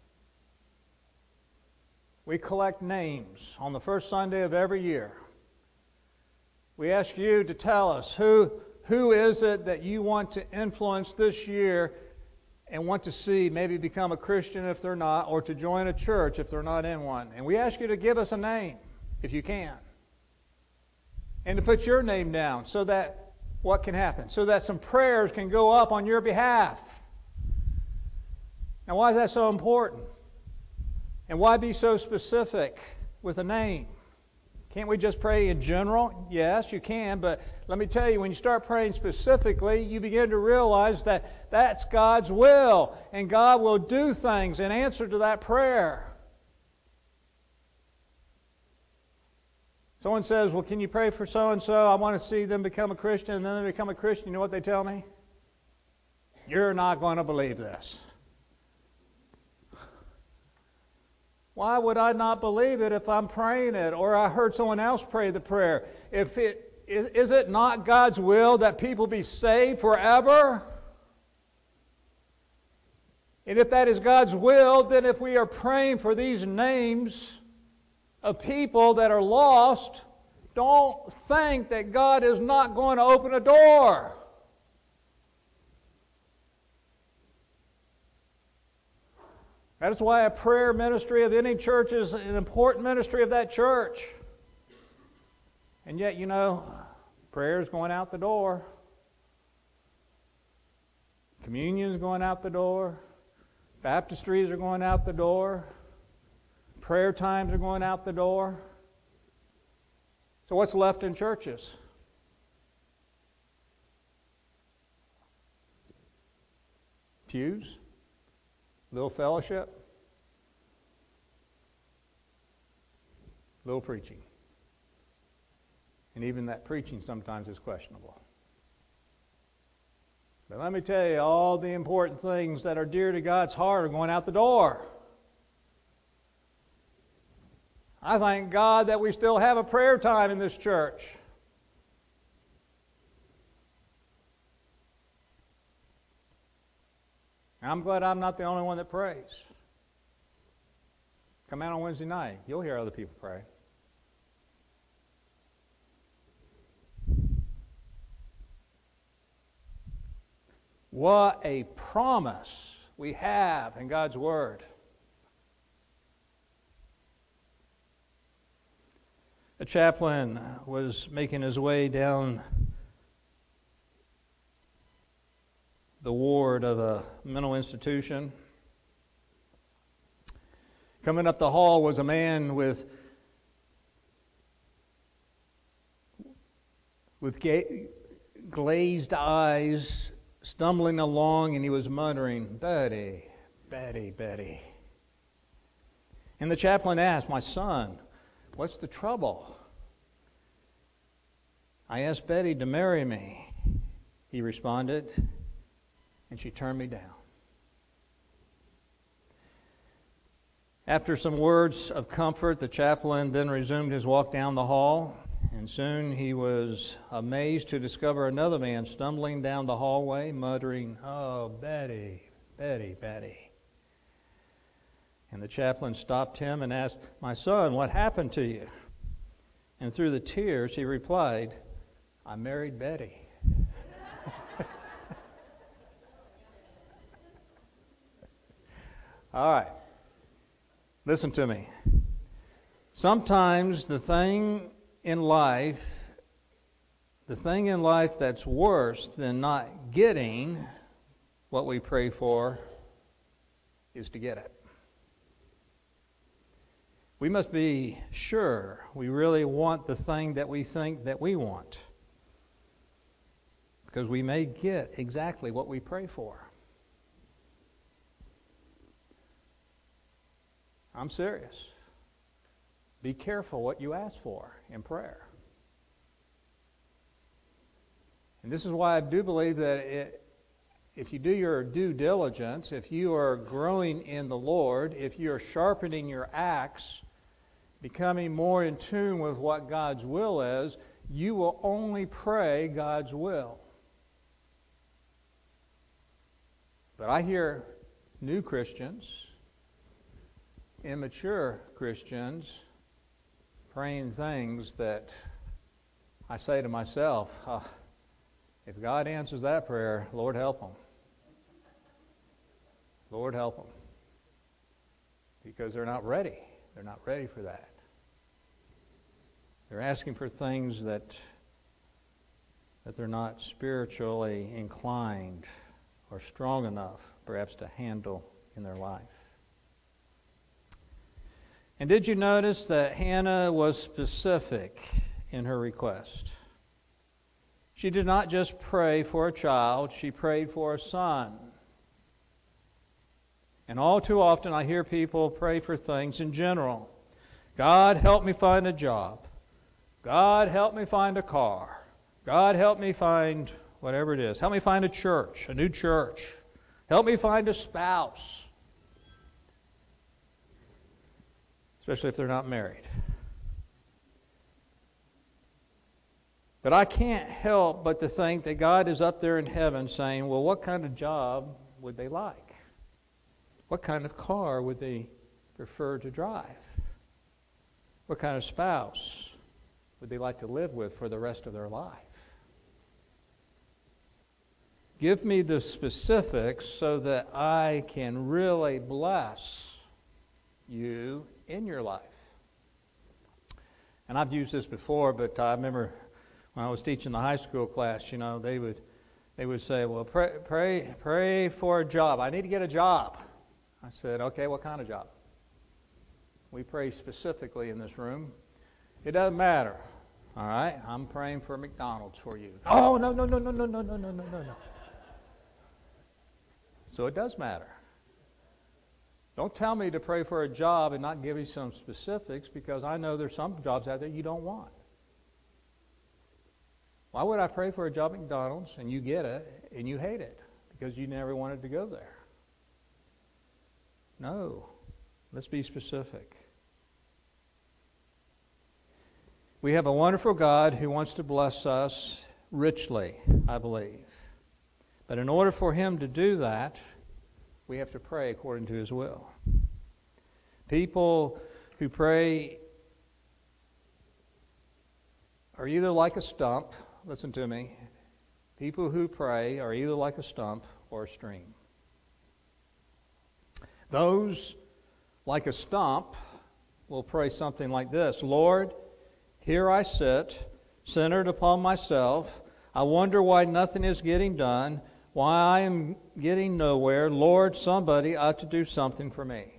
We collect names on the first Sunday of every year. We ask you to tell us who, who is it that you want to influence this year and want to see maybe become a Christian if they're not, or to join a church if they're not in one. And we ask you to give us a name if you can. And to put your name down so that what can happen? So that some prayers can go up on your behalf. Now, why is that so important? And why be so specific with a name? Can't we just pray in general? Yes, you can, but let me tell you, when you start praying specifically, you begin to realize that that's God's will, and God will do things in answer to that prayer. Someone says, well, can you pray for so-and-so? I want to see them become a Christian, and then they become a Christian. You know what they tell me? You're not going to believe this. Why would I not believe it if I'm praying it, or I heard someone else pray the prayer? If it is, is it not God's will that people be saved forever? And if that is God's will, then if we are praying for these names of people that are lost, don't think that God is not going to open a door. That is why a prayer ministry of any church is an important ministry of that church. And yet, you know, prayer is going out the door. Communion is going out the door. Baptistries are going out the door. Prayer times are going out the door. So what's left in churches? Pews, little fellowship, little preaching. And even that preaching sometimes is questionable. But let me tell you, all the important things that are dear to God's heart are going out the door. I thank God that we still have a prayer time in this church. And I'm glad I'm not the only one that prays. Come out on Wednesday night. You'll hear other people pray. What a promise we have in God's Word. A chaplain was making his way down the ward of a mental institution. Coming up the hall was a man with with ga- glazed eyes, stumbling along, and he was muttering, "Betty, Betty, Betty." And the chaplain asked, "My son, what's the trouble?" "I asked Betty to marry me," he responded, "and she turned me down." After some words of comfort, the chaplain then resumed his walk down the hall, and soon he was amazed to discover another man stumbling down the hallway, muttering, "Oh, Betty, Betty, Betty." And the chaplain stopped him and asked, "My son, what happened to you?" And through the tears, he replied, "I married Betty." All right. Listen to me. Sometimes the thing in life, the thing in life that's worse than not getting what we pray for is to get it. We must be sure we really want the thing that we think that we want, because we may get exactly what we pray for. I'm serious. Be careful what you ask for in prayer. And this is why I do believe that it, if you do your due diligence, if you are growing in the Lord, if you are sharpening your axe, becoming more in tune with what God's will is, you will only pray God's will. But I hear new Christians, immature Christians, praying things that I say to myself, oh, if God answers that prayer, Lord help them. Lord help them. Because they're not ready. They're not ready for that. They're asking for things that that they're not spiritually inclined or strong enough, perhaps, to handle in their life. And did you notice that Hannah was specific in her request? She did not just pray for a child, she prayed for a son. And all too often I hear people pray for things in general. God, help me find a job. God, help me find a car. God, help me find whatever it is. Help me find a church, a new church. Help me find a spouse. Especially if they're not married. But I can't help but to think that God is up there in heaven saying, well, what kind of job would they like? What kind of car would they prefer to drive? What kind of spouse would they like to live with for the rest of their life? Give me the specifics so that I can really bless you in your life. And I've used this before, but I remember when I was teaching the high school class, you know, they would they would say, well, pray pray pray for a job. I need to get a job. I said, okay, what kind of job? We pray specifically in this room. It doesn't matter. All right, I'm praying for McDonald's for you. Oh, no, no, no, no, no, no, no, no, no, no. So it does matter. Don't tell me to pray for a job and not give you some specifics, because I know there's some jobs out there you don't want. Why would I pray for a job at McDonald's and you get it and you hate it because you never wanted to go there? No. Let's be specific. We have a wonderful God who wants to bless us richly, I believe. But in order for Him to do that, we have to pray according to His will. People who pray are either like a stump, listen to me, people who pray are either like a stump or a stream. Those like a stump will pray something like this: Lord, here I sit, centered upon myself. I wonder why nothing is getting done, why I am getting nowhere. Lord, somebody ought to do something for me.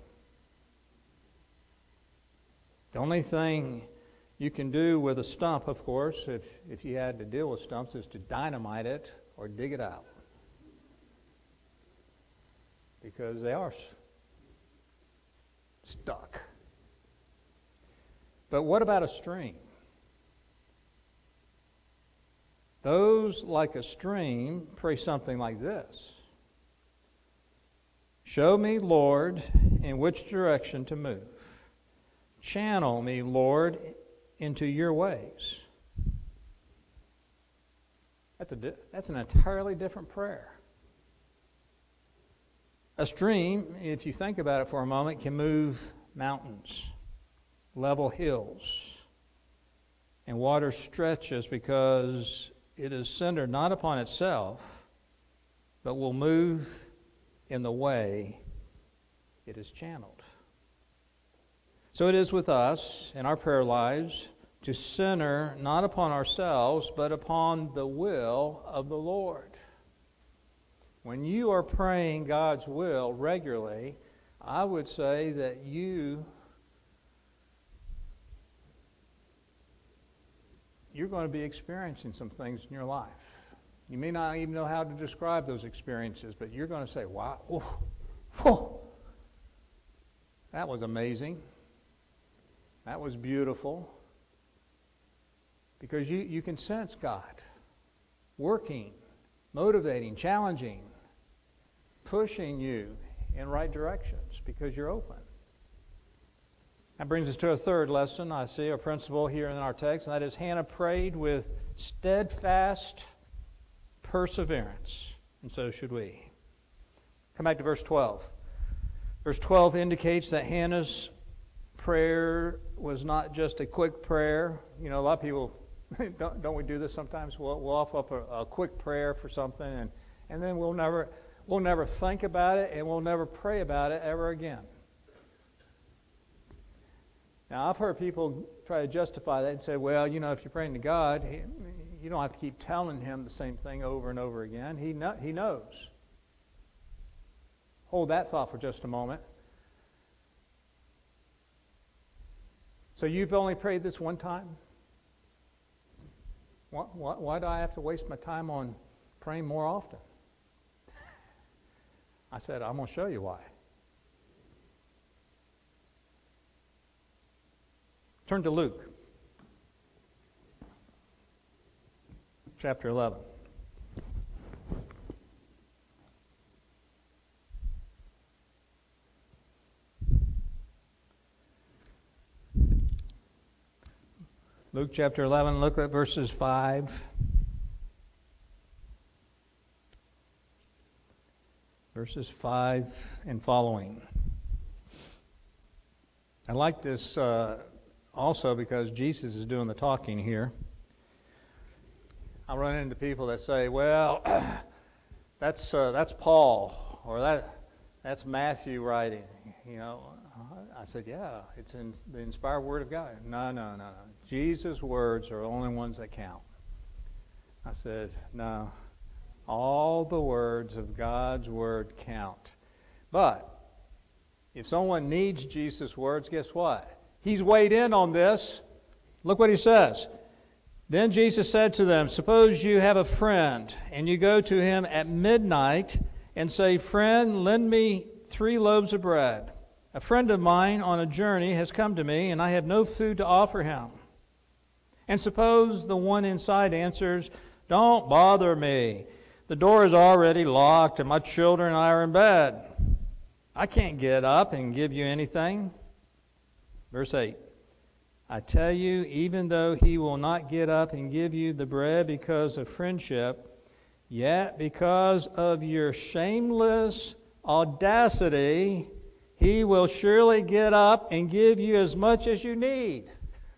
The only thing you can do with a stump, of course, if, if you had to deal with stumps, is to dynamite it or dig it out. Because they are stuck. But what about a stream? Those like a stream pray something like this: Show me, Lord, in which direction to move. Channel me, Lord, into your ways. That's a di- that's an entirely different prayer. A stream, if you think about it for a moment, can move mountains, level hills, and water stretches because it is centered not upon itself, but will move in the way it is channeled. So it is with us in our prayer lives to center not upon ourselves, but upon the will of the Lord. When you are praying God's will regularly, I would say that you you're going to be experiencing some things in your life. You may not even know how to describe those experiences, but you're going to say, wow, whoa, whoa, that was amazing. That was beautiful. Because you, you can sense God working, motivating, challenging, pushing you in right directions because you're open. That brings us to a third lesson. I see a principle here in our text, and that is Hannah prayed with steadfast perseverance, and so should we. Come back to verse twelve. Verse twelve indicates that Hannah's prayer was not just a quick prayer. You know, a lot of people, don't, don't we do this sometimes? We'll, we'll offer up a, a quick prayer for something, and, and then we'll never we'll never think about it, and we'll never pray about it ever again. Now, I've heard people try to justify that and say, well, you know, if you're praying to God, he, you don't have to keep telling Him the same thing over and over again. He know, He knows. Hold that thought for just a moment. So you've only prayed this one time? Why, why, why do I have to waste my time on praying more often? I said, I'm going to show you why. Turn to Luke, chapter eleven. Luke chapter eleven, look at verses five. Verses five and following. I like this uh, also because Jesus is doing the talking here. I run into people that say, well, that's uh, that's Paul, or that that's Matthew writing. You know, I said, yeah, it's in the inspired Word of God. No, no, no, no. Jesus' words are the only ones that count. I said, no, all the words of God's Word count. But If someone needs Jesus' words, guess what? He's weighed in on this. Look what he says. Then Jesus said to them, suppose you have a friend, and you go to him at midnight and say, friend, lend me three loaves of bread. A friend of mine on a journey has come to me, and I have no food to offer him. And suppose the one inside answers, don't bother me. The door is already locked, and my children and I are in bed. I can't get up and give you anything. Verse eight. I tell you, even though he will not get up and give you the bread because of friendship, yet because of your shameless audacity, he will surely get up and give you as much as you need.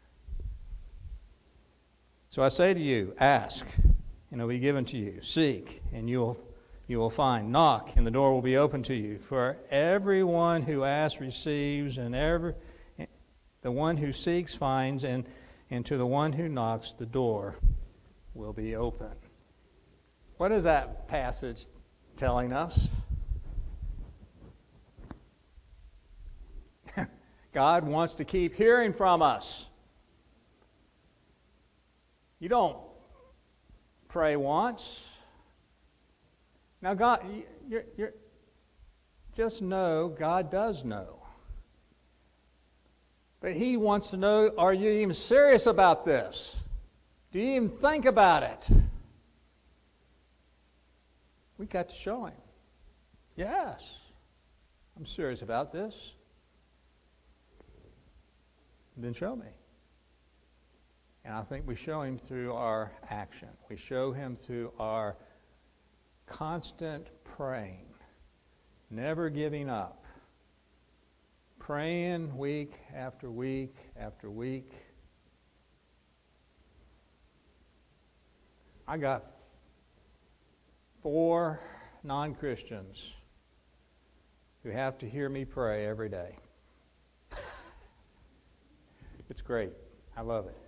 So I say to you, ask, and it will be given to you. Seek, and you will you will find. Knock, and the door will be open to you. For everyone who asks receives, and every the one who seeks finds, and, and to the one who knocks, the door will be open. What is that passage telling us? God wants to keep hearing from us. You don't pray once. Now, God, you're, you're, just know God does know. But he wants to know, are you even serious about this? Do you even think about it? We got to show him. Yes, I'm serious about this. Then show me. And I think we show him through our action. We show him through our constant praying, never giving up. Praying week after week after week. I got four non-Christians who have to hear me pray every day. It's great. I love it.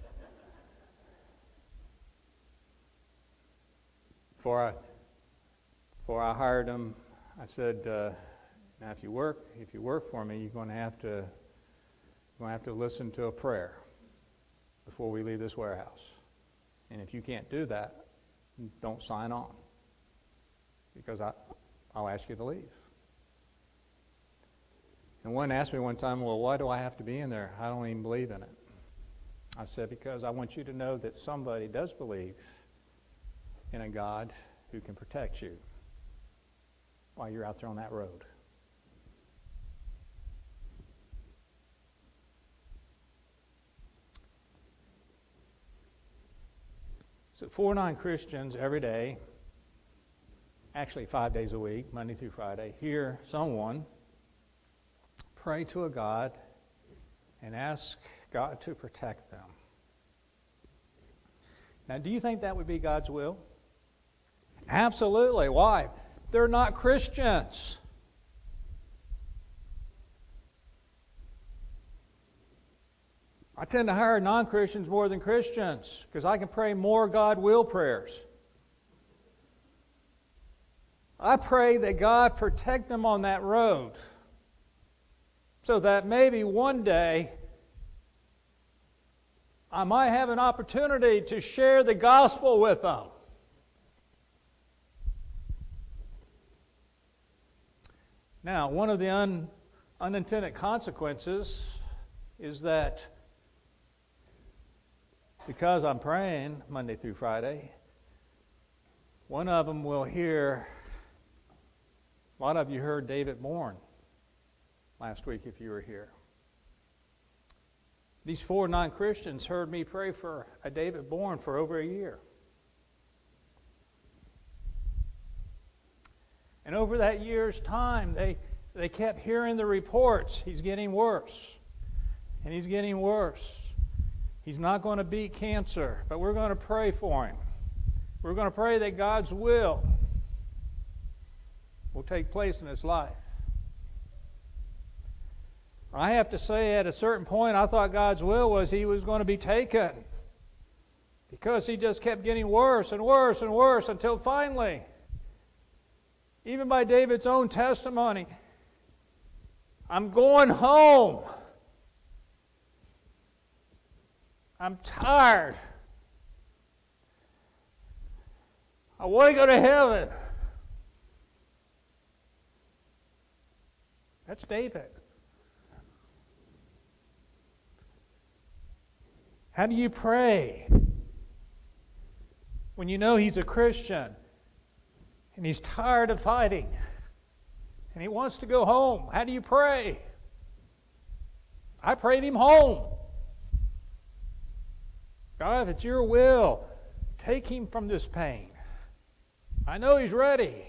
Before I, before I hired them, I said, uh, now, if you work, if you work for me, you're going to have to, you're going to have to listen to a prayer before we leave this warehouse. And if you can't do that, don't sign on, because I, I'll ask you to leave. And one asked me one time, well, why do I have to be in there? I don't even believe in it. I said, because I want you to know that somebody does believe in a God who can protect you while you're out there on that road. So four non-Christians every day, actually five days a week, Monday through Friday, hear someone pray to a God and ask God to protect them. Now, do you think that would be God's will? Absolutely. Why? They're not Christians. I tend to hire non-Christians more than Christians because I can pray more God will prayers. I pray that God protect them on that road so that maybe one day I might have an opportunity to share the gospel with them. Now, one of the un, unintended consequences is that because I'm praying Monday through Friday, one of them will hear, a lot of you heard David Bourne last week if you were here. These four non-Christians heard me pray for a David Bourne for over a year. And over that year's time, they, they kept hearing the reports. He's getting worse. And he's getting worse. He's not going to beat cancer, but we're going to pray for him. We're going to pray that God's will will take place in his life. I have to say, at a certain point, I thought God's will was he was going to be taken because he just kept getting worse and worse and worse until finally, even by David's own testimony, I'm going home. I'm tired. I want to go to heaven. That's David. How do you pray when you know he's a Christian and he's tired of fighting and he wants to go home? How do you pray? I prayed him home. God, if it's your will, take him from this pain. I know he's ready.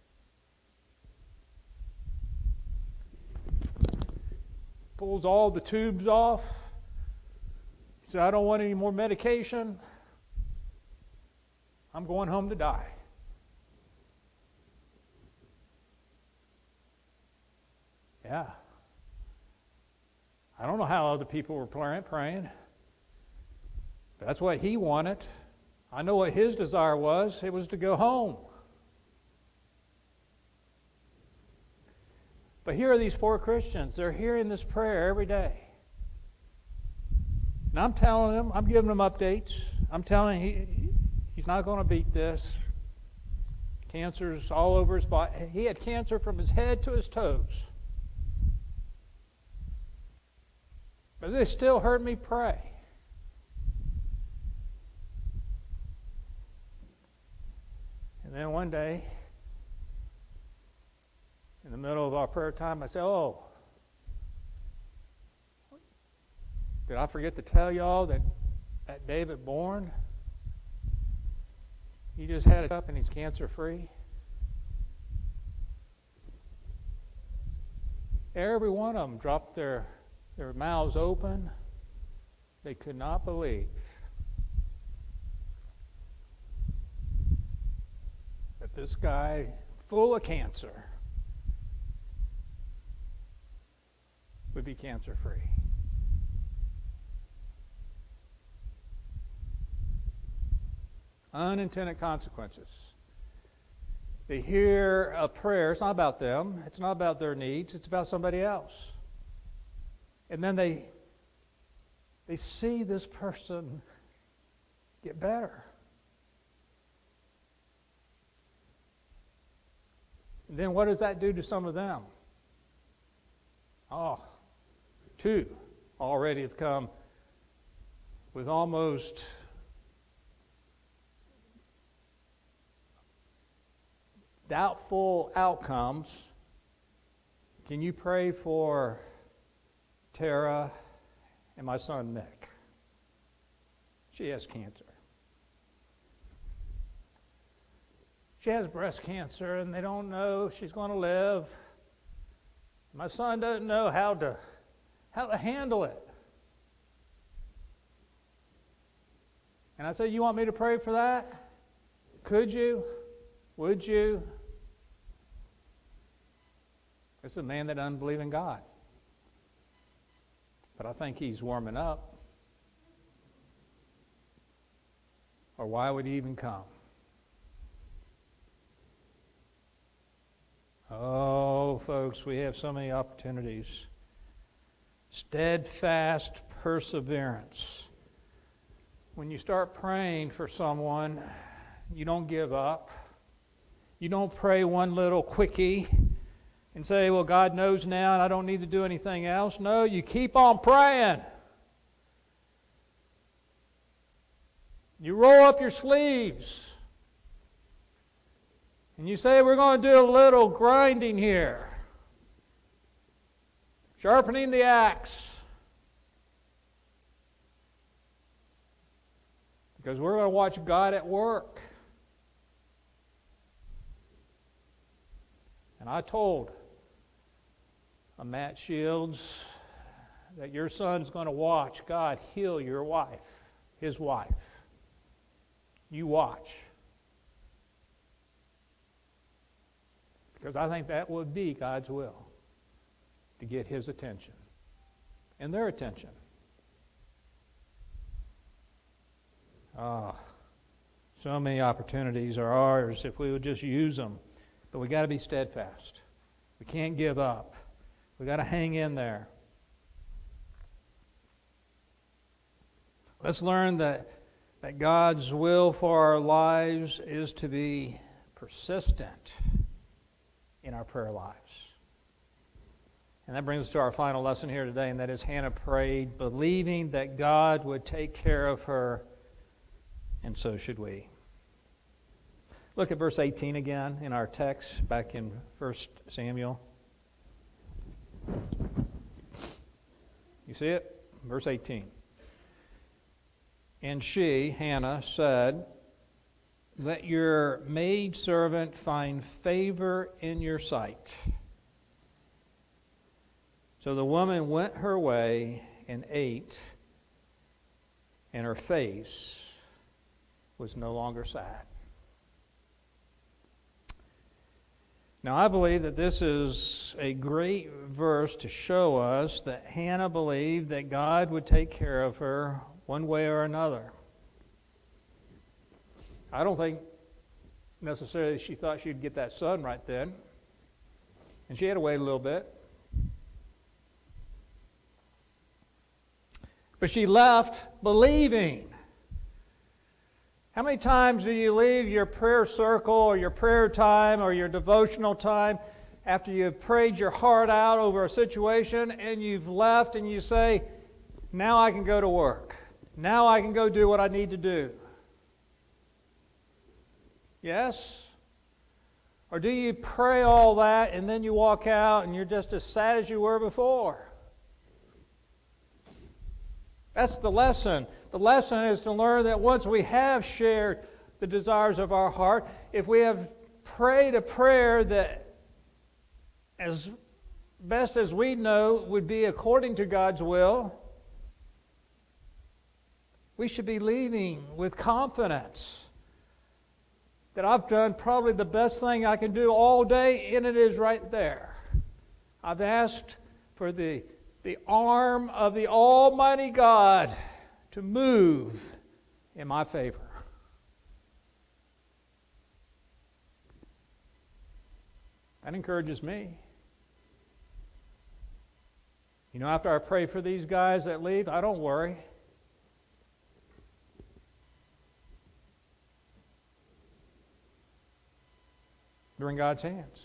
Pulls all the tubes off. He said, I don't want any more medication. I'm going home to die. Yeah. I don't know how other people were praying. But that's what he wanted. I know what his desire was. It was to go home. But here are these four Christians. They're hearing this prayer every day. And I'm telling them, I'm giving them updates. I'm telling him he, he's not going to beat this. Cancer's all over his body. He had cancer from his head to his toes. But they still heard me pray. And then one day, in the middle of our prayer time, I said, oh, did I forget to tell y'all that, that David Bourne, he just had it up and he's cancer-free? Every one of them dropped their, their mouths open. They could not believe that this guy, full of cancer, would be cancer-free. Unintended consequences. They hear a prayer. It's not about them. It's not about their needs. It's about somebody else. And then they they see this person get better. And then what does that do to some of them? Oh, two already have come with almost doubtful outcomes. Can you pray for Tara and my son Nick? She has cancer. She has breast cancer and they don't know if she's going to live. My son doesn't know how to how to handle it. And I said, you want me to pray for that? Could you? Would you? This is a man that doesn't believe in God. But I think he's warming up. Or why would he even come? Oh, folks, we have so many opportunities. Steadfast perseverance. When you start praying for someone, you don't give up. You don't pray one little quickie and say, well, God knows now and I don't need to do anything else. No, you keep on praying. You roll up your sleeves. And you say, we're going to do a little grinding here. Sharpening the axe. Because we're going to watch God at work. And I told a Matt Shields that your son's going to watch God heal your wife, his wife. You watch. Because I think that would be God's will, to get his attention and their attention. Ah, so many opportunities are ours if we would just use them. But we got to be steadfast. We can't give up. We got to hang in there. Let's learn that, that God's will for our lives is to be persistent in our prayer lives. And that brings us to our final lesson here today, and that is Hannah prayed, believing that God would take care of her, and so should we. Look at verse eighteen again in our text back in First Samuel. You see it? Verse eighteen. And she, Hannah, said, "Let your maidservant find favor in your sight." So the woman went her way and ate, and her face was no longer sad. Now, I believe that this is a great verse to show us that Hannah believed that God would take care of her one way or another. I don't think necessarily she thought she'd get that son right then, and she had to wait a little bit. But she left believing. How many times do you leave your prayer circle or your prayer time or your devotional time after you've prayed your heart out over a situation and you've left and you say, now I can go to work. Now I can go do what I need to do. Yes? Or do you pray all that and then you walk out and you're just as sad as you were before? That's the lesson. The lesson is to learn that once we have shared the desires of our heart, if we have prayed a prayer that, as best as we know, would be according to God's will, we should be leaving with confidence that I've done probably the best thing I can do all day, and it is right there. I've asked for the the arm of the Almighty God to move in my favor. That encourages me. You know, after I pray for these guys that leave, I don't worry. They're in God's hands.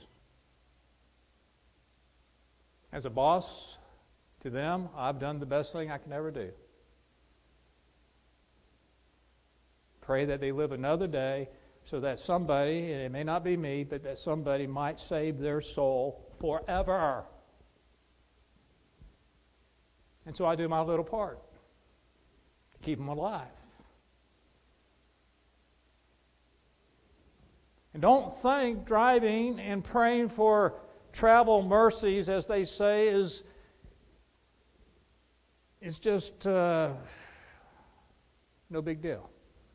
As a boss, to them, I've done the best thing I can ever do. Pray that they live another day so that somebody, and it may not be me, but that somebody might save their soul forever. And so I do my little part to keep them alive. And don't think driving and praying for travel mercies, as they say, is It's just uh, no big deal.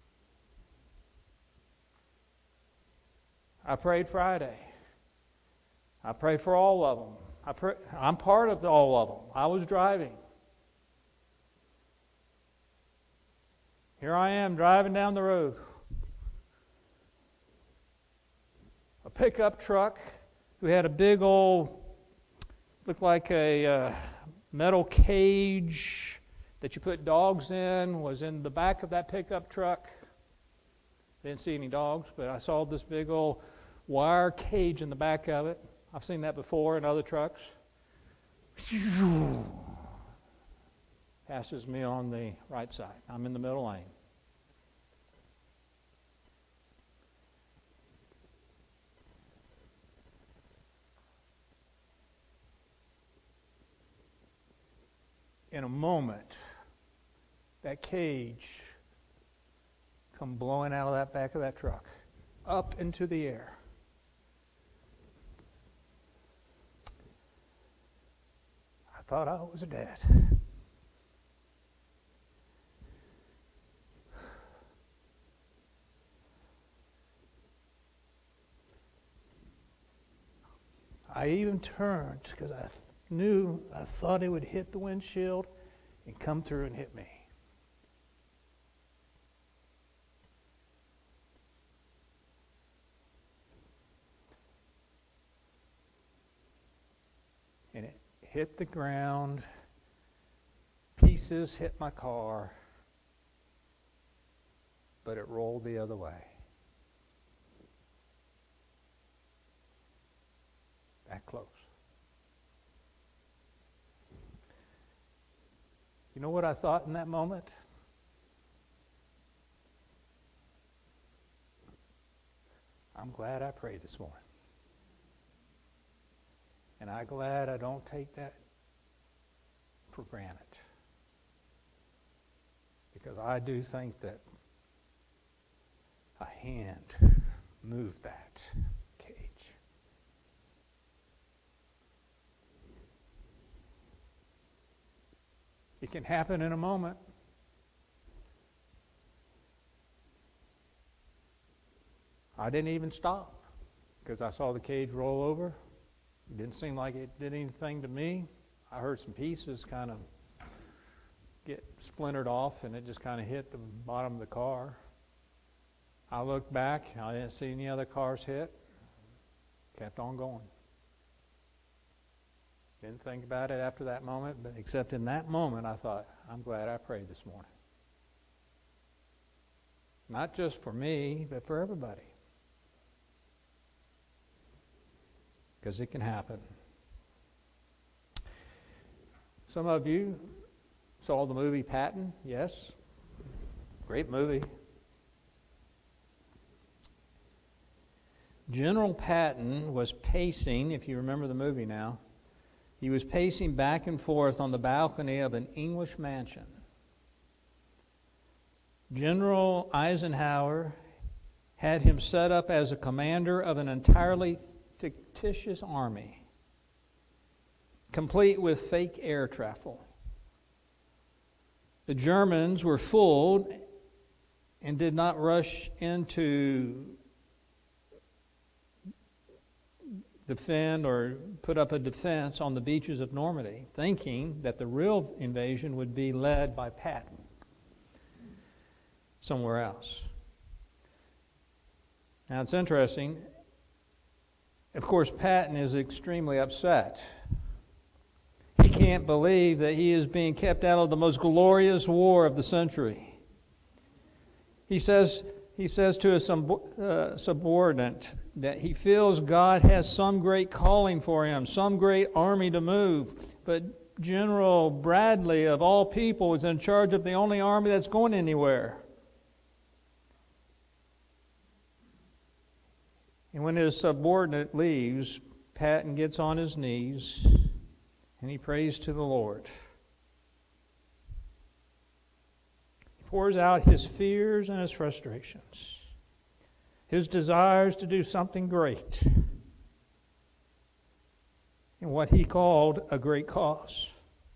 I prayed Friday. I prayed for all of them. I pray, I'm part of all of them. I was driving. Here I am driving down the road. A pickup truck who had a big old, looked like a uh, metal cage that you put dogs in was in the back of that pickup truck. Didn't see any dogs, but I saw this big old wire cage in the back of it. I've seen that before in other trucks. Passes me on the right side. I'm in the middle lane. In a moment, that cage come blowing out of that back of that truck, up into the air. I thought I was dead. I even turned because I knew, I thought it would hit the windshield and come through and hit me. And it hit the ground. Pieces hit my car, but it rolled the other way. That close. You know what I thought in that moment? I'm glad I prayed this morning. And I'm glad I don't take that for granted. Because I do think that a hand moved that cage. It can happen in a moment. I didn't even stop because I saw the cage roll over. It didn't seem like it did anything to me. I heard some pieces kind of get splintered off, and it just kind of hit the bottom of the car. I looked back. I didn't see any other cars hit. Kept on going. Didn't think about it after that moment, but except in that moment, I thought, I'm glad I prayed this morning. Not just for me, but for everybody. Because it can happen. Some of you saw the movie Patton, yes? Great movie. General Patton was pacing, if you remember the movie now, he was pacing back and forth on the balcony of an English mansion. General Eisenhower had him set up as a commander of an entirely fictitious army, complete with fake air travel. The Germans were fooled and did not rush into defend or put up a defense on the beaches of Normandy, thinking that the real invasion would be led by Patton somewhere else. Now it's interesting. Of course, Patton is extremely upset. He can't believe that he is being kept out of the most glorious war of the century. He says, he says to his uh, subordinate that he feels God has some great calling for him, some great army to move. But General Bradley, of all people, is in charge of the only army that's going anywhere. And when his subordinate leaves, Patton gets on his knees and he prays to the Lord. He pours out his fears and his frustrations, his desires to do something great in what he called a great cause.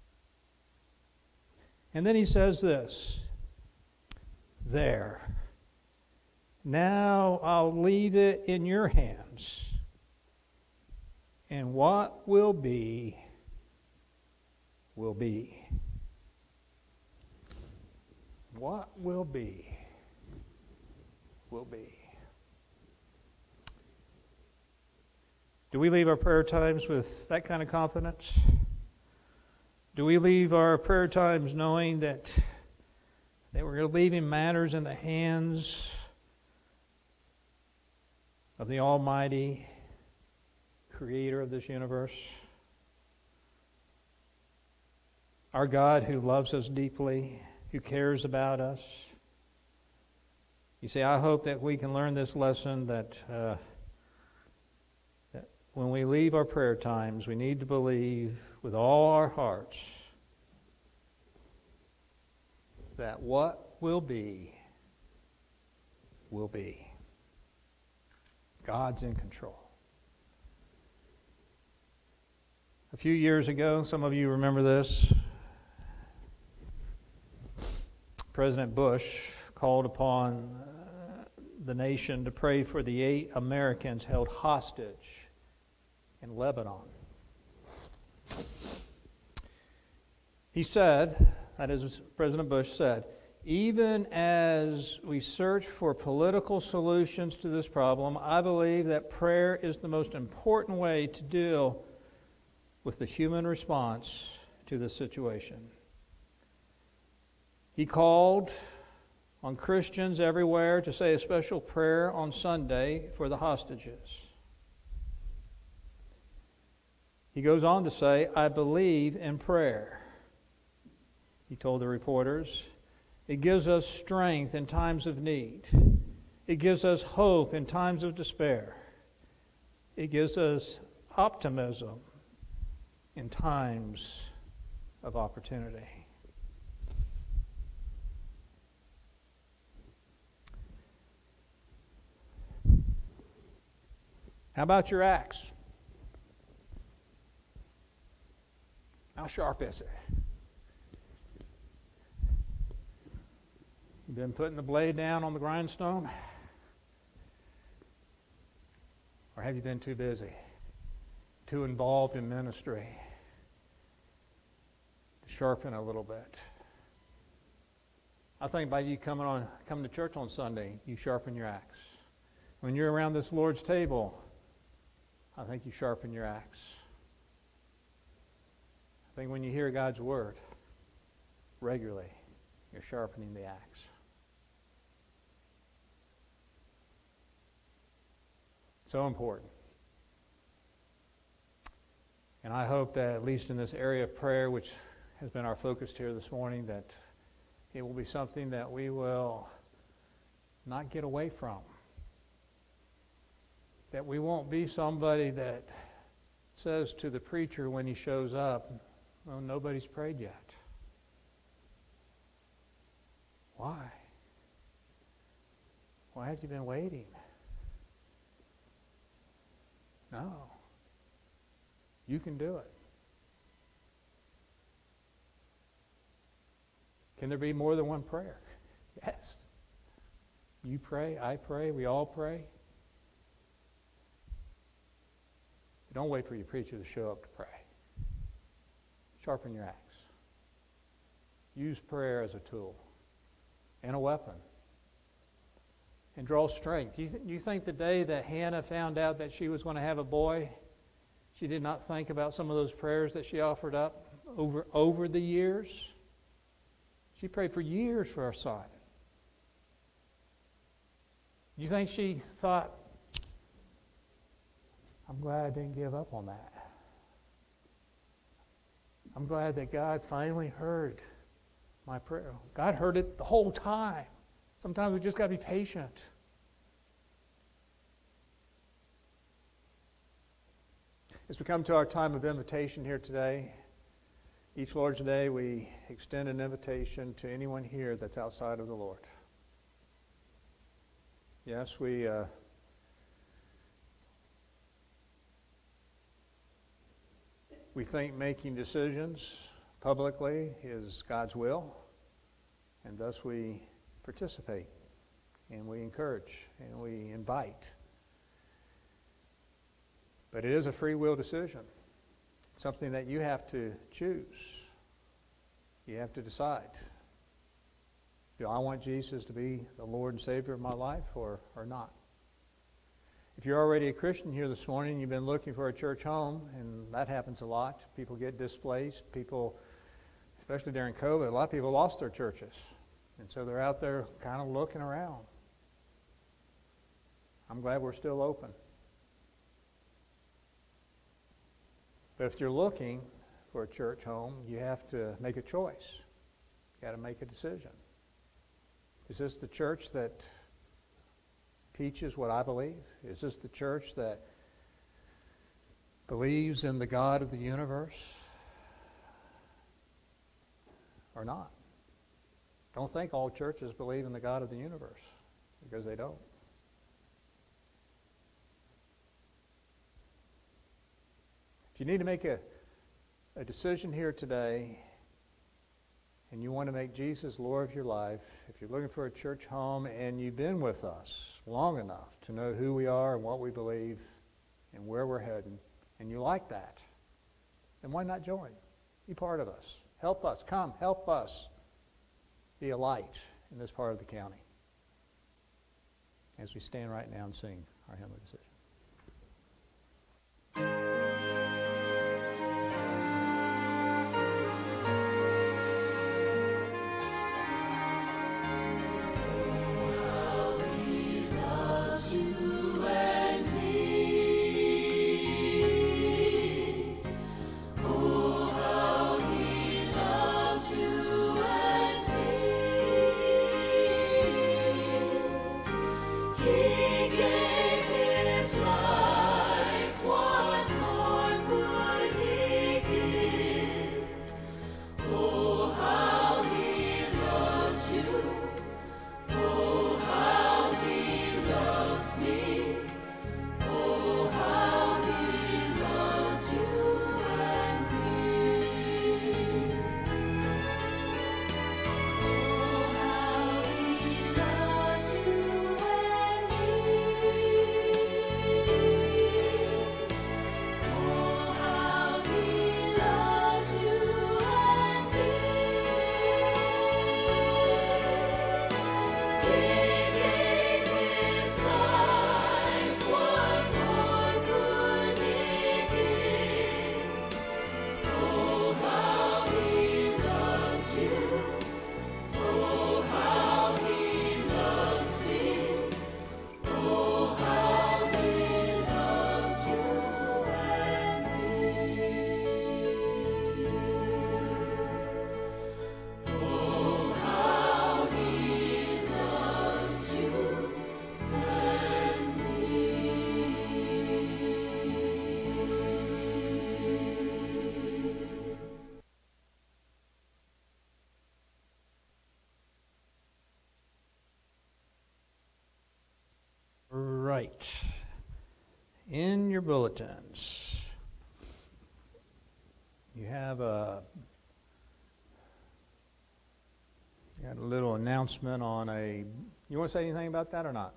And then he says this, there. Now I'll leave it in your hands. And what will be, will be. What will be, will be. Do we leave our prayer times with that kind of confidence? Do we leave our prayer times knowing that, that we're leaving matters in the hands of the Almighty Creator of this universe? Our God who loves us deeply, who cares about us. You see, I hope that we can learn this lesson that, uh, that when we leave our prayer times, we need to believe with all our hearts that what will be, will be. God's in control. A few years ago, some of you remember this, President Bush called upon uh, the nation to pray for the eight Americans held hostage in Lebanon. He said, that is, President Bush said, even as we search for political solutions to this problem, I believe that prayer is the most important way to deal with the human response to the situation. He called on Christians everywhere to say a special prayer on Sunday for the hostages. He goes on to say, I believe in prayer. He told the reporters, it gives us strength in times of need. It gives us hope in times of despair. It gives us optimism in times of opportunity. How about your axe? How sharp is it? You been putting the blade down on the grindstone? Or have you been too busy, too involved in ministry to sharpen a little bit? I think by you coming on, coming to church on Sunday, you sharpen your axe. When you're around this Lord's table, I think you sharpen your axe. I think when you hear God's word regularly, you're sharpening the axe. So important. And I hope that at least in this area of prayer, which has been our focus here this morning, that it will be something that we will not get away from. That we won't be somebody that says to the preacher when he shows up, well, nobody's prayed yet. Why? Why have you been waiting? No. You can do it. Can there be more than one prayer? Yes. You pray, I pray, we all pray. Don't wait for your preacher to show up to pray. Sharpen your axe. Use prayer as a tool and a weapon. And draw strength. Do you, th- you think the day that Hannah found out that she was going to have a boy, she did not think about some of those prayers that she offered up over, over the years? She prayed for years for her son. You think she thought, I'm glad I didn't give up on that. I'm glad that God finally heard my prayer. God heard it the whole time. Sometimes we just got to be patient. As we come to our time of invitation here today, each Lord's Day we extend an invitation to anyone here that's outside of the Lord. Yes, we uh, we think making decisions publicly is God's will, and thus we participate, and we encourage, and we invite. But it is a free will decision, something that you have to choose. You have to decide. Do I want Jesus to be the Lord and Savior of my life or, or not? If you're already a Christian here this morning, you've been looking for a church home, and that happens a lot. People get displaced. People, especially during COVID, a lot of people lost their churches. And so they're out there kind of looking around. I'm glad we're still open. But if you're looking for a church home, you have to make a choice. You've got to make a decision. Is this the church that teaches what I believe? Is this the church that believes in the God of the universe? Or not? Don't think all churches believe in the God of the universe, because they don't. If you need to make a, a decision here today, and you want to make Jesus Lord of your life, if you're looking for a church home and you've been with us long enough to know who we are and what we believe and where we're heading, and you like that, then why not join? Be part of us. Help us. Come, help us be a light in this part of the county as we stand right now and sing our hymn of decision. right. In your bulletins, you have a, you got a little announcement on a. You want to say anything about that or not?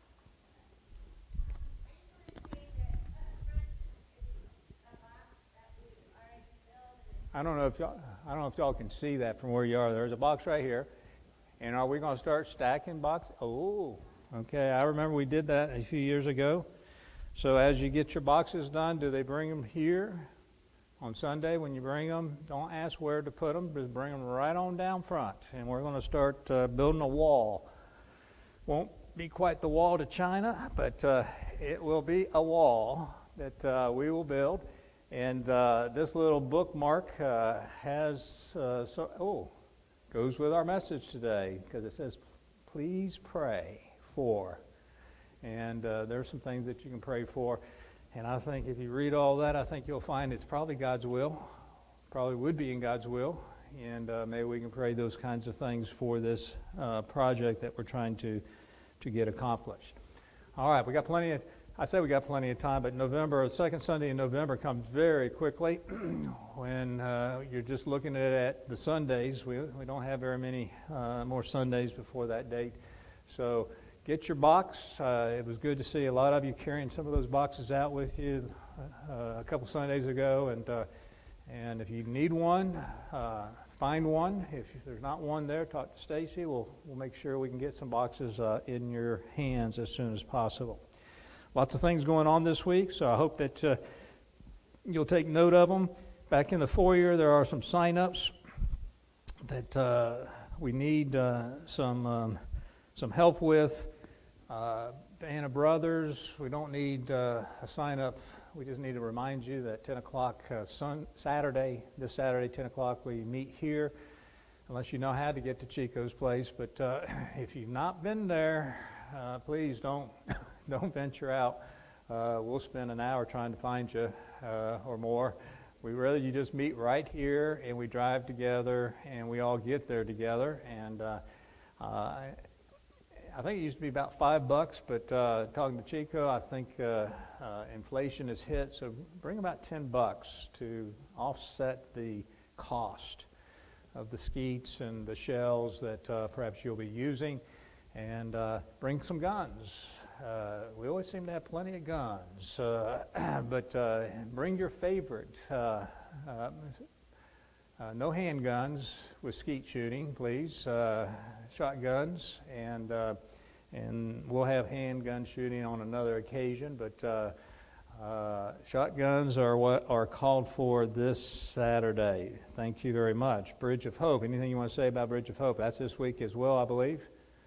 I don't know if y'all, I don't know if y'all can see that from where you are. There's a box right here, and are we going to start stacking boxes? Oh, okay. I remember we did that a few years ago. So as you get your boxes done, do they bring them here on Sunday? When you bring them, don't ask where to put them. Just bring them right on down front, and we're going to start uh, building a wall. Won't be quite the wall to China, but uh, it will be a wall that uh, we will build. And uh, this little bookmark uh, has, uh, so, oh, goes with our message today because it says, please pray for. And uh, there's some things that you can pray for. And I think if you read all that, I think you'll find it's probably God's will, probably would be in God's will. And uh, maybe we can pray those kinds of things for this uh, project that we're trying to, to get accomplished. All right, we got plenty of. I say we got plenty of time, but November, the second Sunday in November comes very quickly. When uh, you're just looking at, at the Sundays, we we don't have very many uh, more Sundays before that date. So get your box. Uh, it was good to see a lot of you carrying some of those boxes out with you uh, a couple Sundays ago. And uh, and if you need one, uh, find one. If there's not one there, talk to Stacy. We'll we'll make sure we can get some boxes uh, in your hands as soon as possible. Lots of things going on this week, so I hope that uh, you'll take note of them. Back in the foyer, there are some sign-ups that uh, we need uh, some um, some help with. Uh, Band of Brothers, we don't need uh, a sign-up. We just need to remind you that ten o'clock uh, sun, Saturday, this Saturday, ten o'clock, we meet here, unless you know how to get to Chico's place. But uh, if you've not been there, uh, please don't. Don't venture out. Uh, we'll spend an hour trying to find you uh, or more. We'd rather you just meet right here and we drive together and we all get there together. And uh, uh, I think it used to be about five bucks, but uh, talking to Chico, I think uh, uh, inflation has hit. So bring about ten bucks to offset the cost of the skeets and the shells that uh, perhaps you'll be using. And uh, bring some guns. Uh, we always seem to have plenty of guns, uh, but uh, bring your favorite. Uh, uh, uh, no handguns with skeet shooting, please. Uh, shotguns, and uh, and we'll have handgun shooting on another occasion. But uh, uh, shotguns are what are called for this Saturday. Thank you very much. Bridge of Hope. Anything you want to say about Bridge of Hope? That's this week as well, I believe.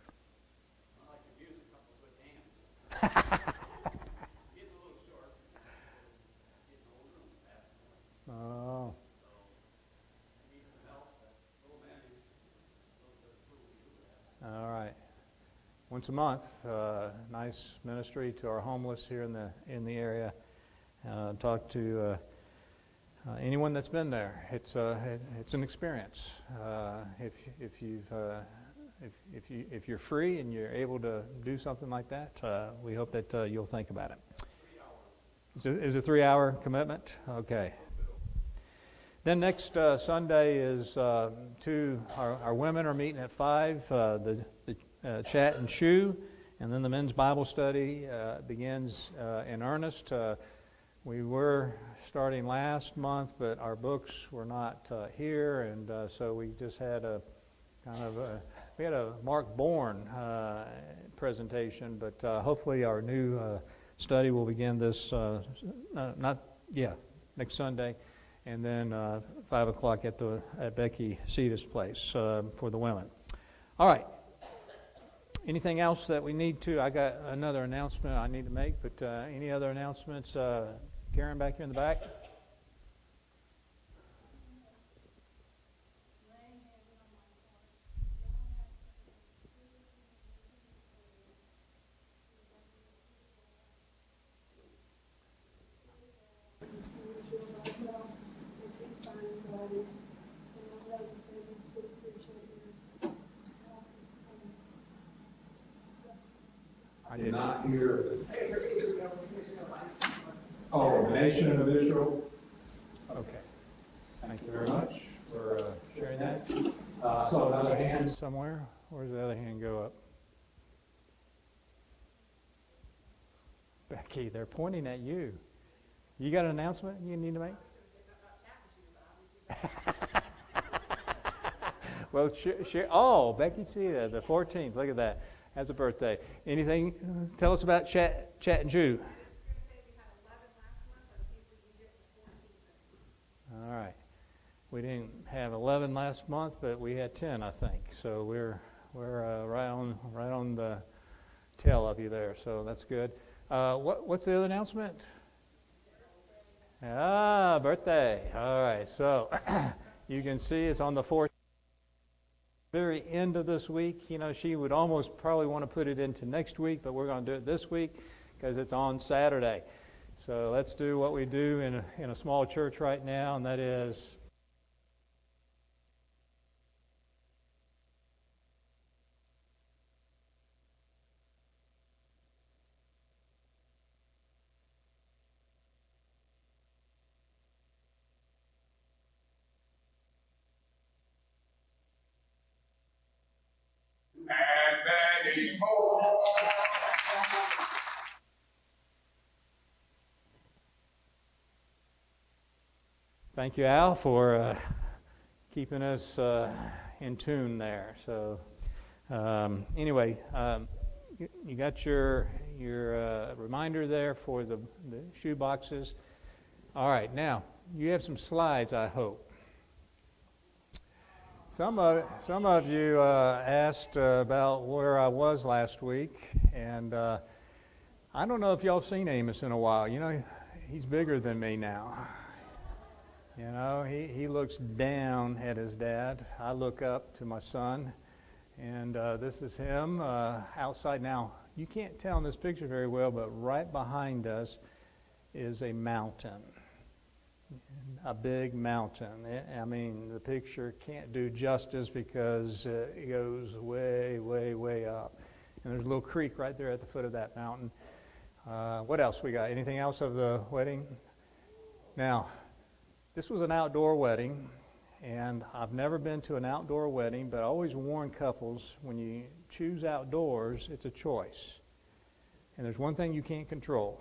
Getting a little short. Getting older and passing away. Oh. So I need some help, but we'll manage. Those are the tools we do have. All right. Once a month, uh, nice ministry to our homeless here in the in the area. Uh, talk to uh, uh, anyone that's been there. It's uh, it, it's an experience. Uh, if if you've uh, If, if you if you're free and you're able to do something like that, uh, we hope that uh, you'll think about it. Three hours. Is it, is it a three-hour commitment? Okay. Then next uh, Sunday is uh, two. Our, our women are meeting at five. Uh, the the uh, chat and chew, and then the men's Bible study uh, begins uh, in earnest. Uh, we were starting last month, but our books were not uh, here, and uh, so we just had a kind of a We had a Mark Bourne uh, presentation, but uh, hopefully our new uh, study will begin this, uh, uh, not, yeah, next Sunday, and then uh, five o'clock at the at Becky Ceda's place uh, for the women. All right. Anything else that we need to? I got another announcement I need to make, but uh, any other announcements? Uh, Karen back here in the back. I did not hear. Oh, the nation of Israel. Okay. Thank you very much for uh, sharing that. Uh, I saw another hand somewhere. Where does the other hand go up? Becky, they're pointing at you. You got an announcement you need to make? Well, sh- sh- oh, Becky Cita, the fourteenth. Look at that. Has a birthday. Anything? Tell us about Chat Chat and Jew. All right. We didn't have eleven last month, but we had ten, I think. So we're we're uh, right on right on the tail of you there. So that's good. Uh, what what's the other announcement? Ah, birthday. All right. So you can see it's on the fourth. Very end of this week. You know, she would almost probably want to put it into next week, but we're going to do it this week because it's on Saturday. So let's do what we do in a, in a small church right now, and that is and many more. Thank you, Al, for uh, keeping us uh, in tune there. So um, anyway, um, you, you got your your uh, reminder there for the, the shoe boxes. All right, now you have some slides, I hope. Some of some of you uh, asked uh, about where I was last week, and uh, I don't know if y'all have seen Amos in a while. You know, he's bigger than me now. You know, he, he looks down at his dad. I look up to my son, and uh, this is him uh, outside. Now, you can't tell in this picture very well, but right behind us is a mountain, a big mountain. I mean, the picture can't do justice because uh, it goes way, way, way up. And there's a little creek right there at the foot of that mountain. Uh, what else we got? Anything else of the wedding? Now, this was an outdoor wedding, and I've never been to an outdoor wedding, but I always warn couples, when you choose outdoors, it's a choice. And there's one thing you can't control.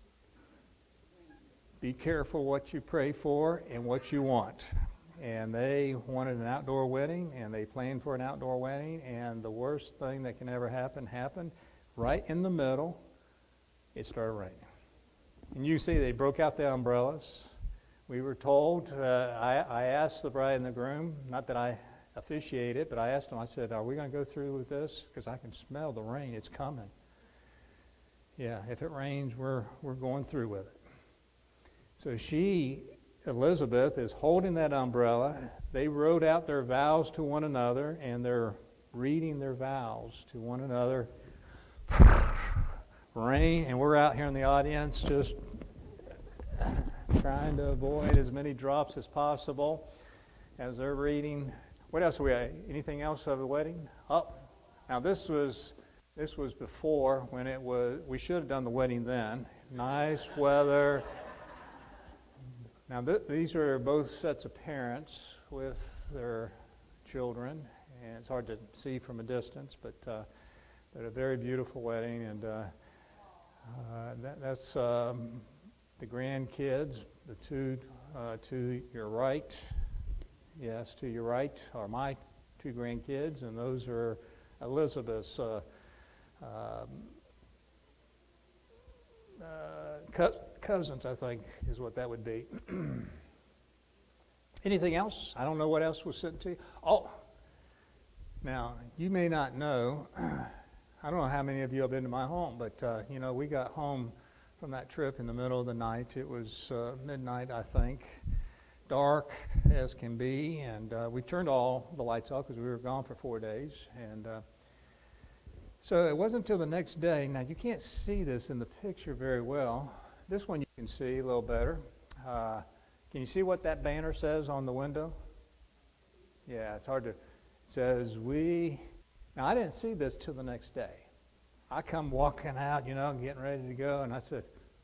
Be careful what you pray for and what you want. And they wanted an outdoor wedding, and they planned for an outdoor wedding, and the worst thing that can ever happen happened. Right in the middle, it started raining. And you see they broke out the umbrellas. We were told, uh, I, I asked the bride and the groom, not that I officiated, but I asked them, I said, are we going to go through with this? Because I can smell the rain. It's coming. Yeah, if it rains, we're we're going through with it. So she, Elizabeth, is holding that umbrella. They wrote out their vows to one another, and they're reading their vows to one another. Rain, and we're out here in the audience just trying to avoid as many drops as possible as they're reading. What else we got? Anything else of the wedding? Oh, now this was this was before when it was. We should have done the wedding then. Nice weather. Now th- these are both sets of parents with their children, and it's hard to see from a distance, but uh, but a very beautiful wedding, and uh, uh, that, that's. Um, The grandkids, the two uh, to your right, yes, to your right are my two grandkids, and those are Elizabeth's uh, um, uh, co- cousins, I think, is what that would be. Anything else? I don't know what else was sent to you. Oh, now you may not know. I don't know how many of you have been to my home, but uh, you know we got home from that trip in the middle of the night. It was uh, midnight, I think, dark as can be, and uh, we turned all the lights off because we were gone for four days. And uh, so it wasn't until the next day. Now, you can't see this in the picture very well. This one you can see a little better. Uh, can you see what that banner says on the window? Yeah, it's hard to. It says, we. Now, I didn't see this till the next day. I come walking out, you know, getting ready to go, and I said,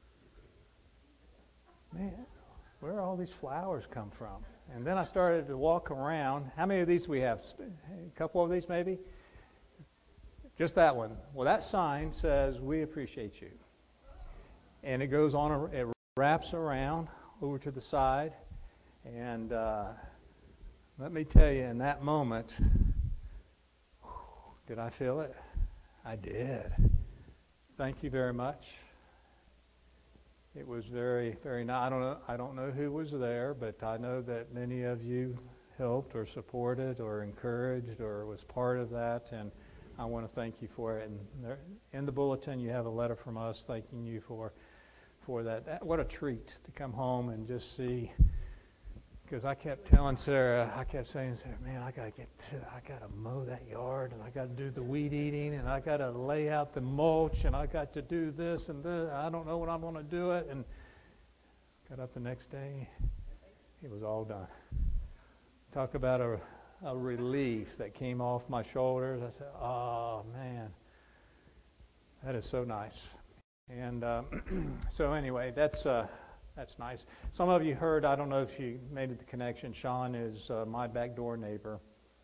man, where do all these flowers come from? And then I started to walk around. How many of these we have? A couple of these maybe? Just that one. Well, that sign says, we appreciate you. And it goes on, it wraps around over to the side. And uh, let me tell you, in that moment, did I feel it? I did. Thank you very much. It was very, very nice. I don't know, I don't know who was there, but I know that many of you helped or supported or encouraged or was part of that, and I want to thank you for it. And there, in the bulletin, you have a letter from us thanking you for for that. that. What a treat to come home and just see. Because I kept telling Sarah, I kept saying, Sarah, man, I gotta get, to, I gotta mow that yard, and I gotta do the weed eating, and I gotta lay out the mulch, and I got to do this and this. I don't know when I'm gonna do it. And got up the next day, it was all done. Talk about a, a relief that came off my shoulders. I said, oh man, that is so nice. And uh, so anyway, that's. Uh, That's nice. Some of you heard, I don't know if you made the connection, Sean is uh, my back door neighbor.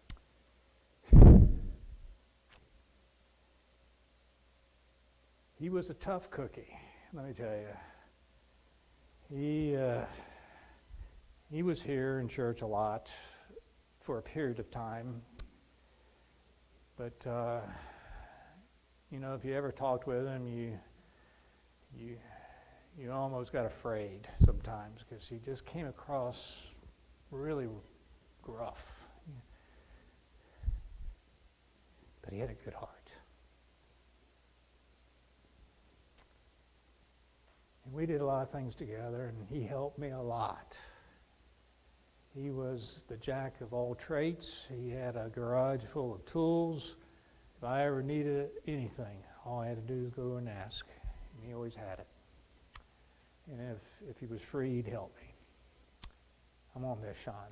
He was a tough cookie, let me tell you. He, uh, he was here in church a lot for a period of time. But, uh, you know, if you ever talked with him, you, you, you almost got afraid sometimes because he just came across really gruff. But he had a good heart. And we did a lot of things together, and he helped me a lot. He was the jack of all trades. He had a garage full of tools. If I ever needed anything, all I had to do was go and ask. And he always had it. And if, if he was free, he'd help me. I'm going to miss Sean.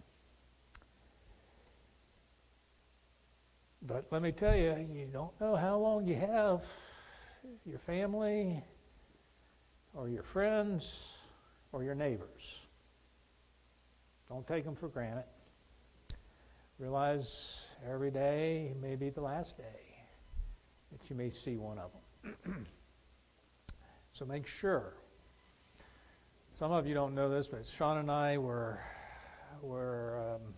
But let me tell you, you don't know how long you have your family or your friends or your neighbors. Don't take them for granted. Realize every day may be the last day that you may see one of them. So make sure. Some of you don't know this, but Sean and I were were um,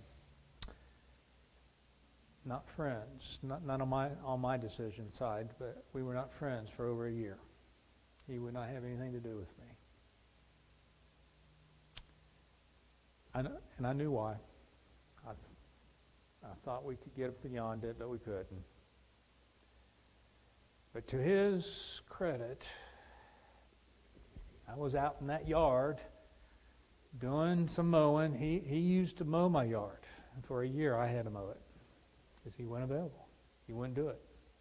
not friends, not, not on my on my decision side, but we were not friends for over a year. He would not have anything to do with me. I know, and I knew why. I, th- I thought we could get beyond it, but we couldn't. But to his credit, I was out in that yard doing some mowing. He he used to mow my yard. And for a year, I had to mow it because he wasn't available. He wouldn't do it.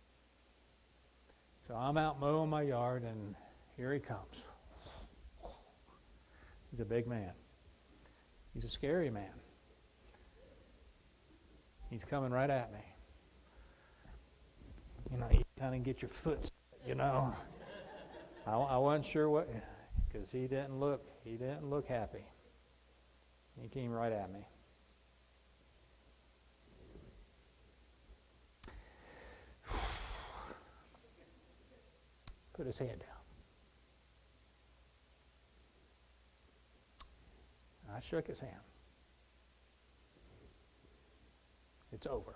So I'm out mowing my yard, and here he comes. He's a big man. He's a scary man. He's coming right at me. You know, you kind of get your foot, you know. I, I wasn't sure what, because he didn't look, he didn't look happy. He came right at me. Put his head down. I shook his hand. It's over.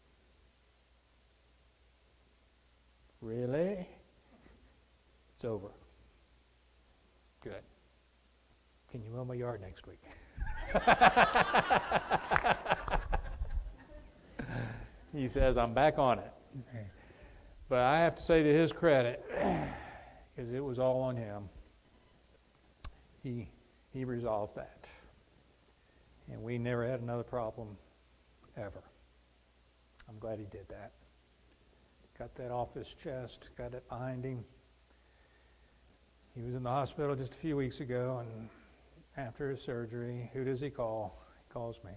Really? It's over. Good. Can you mow my yard next week? He says, I'm back on it. But I have to say to his credit, because it was all on him, he he resolved that. And we never had another problem ever. I'm glad he did that. Got that off his chest, got it behind him. He was in the hospital just a few weeks ago, and after his surgery, who does he call? He calls me.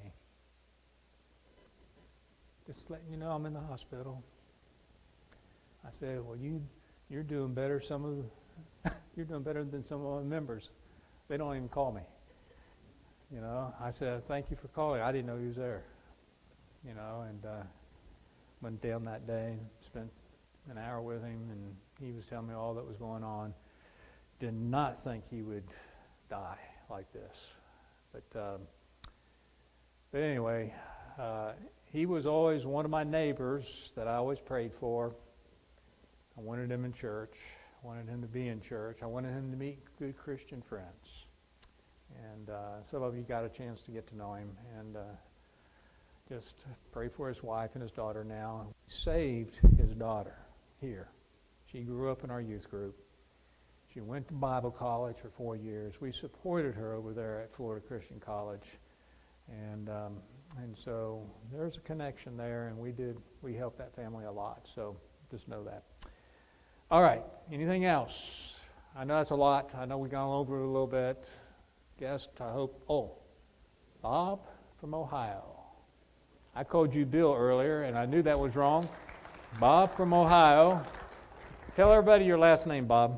Just letting you know I'm in the hospital. I said, well, you you're doing better. Some of you're doing better than some of my members. They don't even call me. You know, I said, thank you for calling. I didn't know he was there. You know, and uh, went down that day and spent an hour with him, and he was telling me all that was going on. Did not think he would die like this. But, um, but anyway, uh, he was always one of my neighbors that I always prayed for. I wanted him in church. I wanted him to be in church. I wanted him to meet good Christian friends. And uh, some of you got a chance to get to know him. And uh, just pray for his wife and his daughter now. We saved his daughter here. She grew up in our youth group. She went to Bible college for four years. We supported her over there at Florida Christian College. And um, and so there's a connection there, and we did we helped that family a lot. So just know that. All right. Anything else? I know that's a lot. I know we've gone over it a little bit. Guest, I hope. Oh, Bob from Ohio. I called you Bill earlier, and I knew that was wrong. Bob from Ohio. Tell everybody your last name, Bob.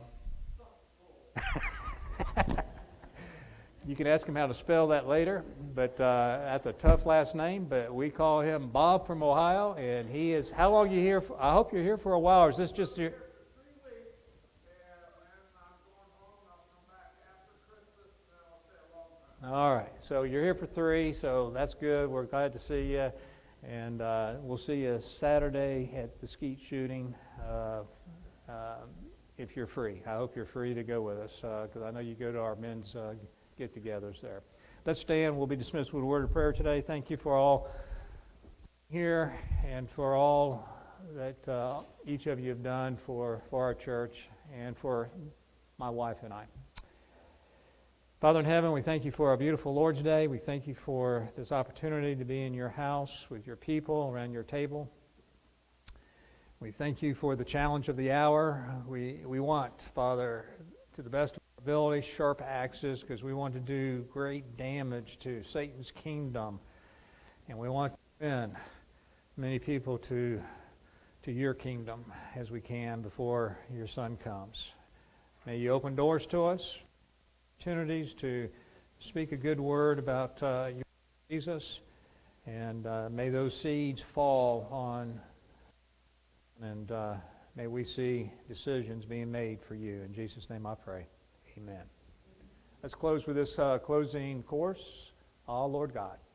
You can ask him how to spell that later, but uh, that's a tough last name. But we call him Bob from Ohio, and he is. How long are you here? For? I hope you're here for a while. Or is this just your? All right, so you're here for three, so that's good. We're glad to see you, and uh, we'll see you Saturday at the skeet shooting uh, uh, if you're free. I hope you're free to go with us, because uh, I know you go to our men's uh, get-togethers there. Let's stand. We'll be dismissed with a word of prayer today. Thank you for all here and for all that uh, each of you have done for, for our church and for my wife and I. Father in heaven, we thank you for our beautiful Lord's Day. We thank you for this opportunity to be in your house with your people around your table. We thank you for the challenge of the hour. We we want, Father, to the best of our ability, sharp axes, because we want to do great damage to Satan's kingdom. And we want to win many people to, to your kingdom as we can before your Son comes. May you open doors to us. Opportunities to speak a good word about uh, your Jesus, and uh, may those seeds fall on, and uh, may we see decisions being made for you. In Jesus' name I pray. Amen. Let's close with this uh, closing course. Ah, Lord God.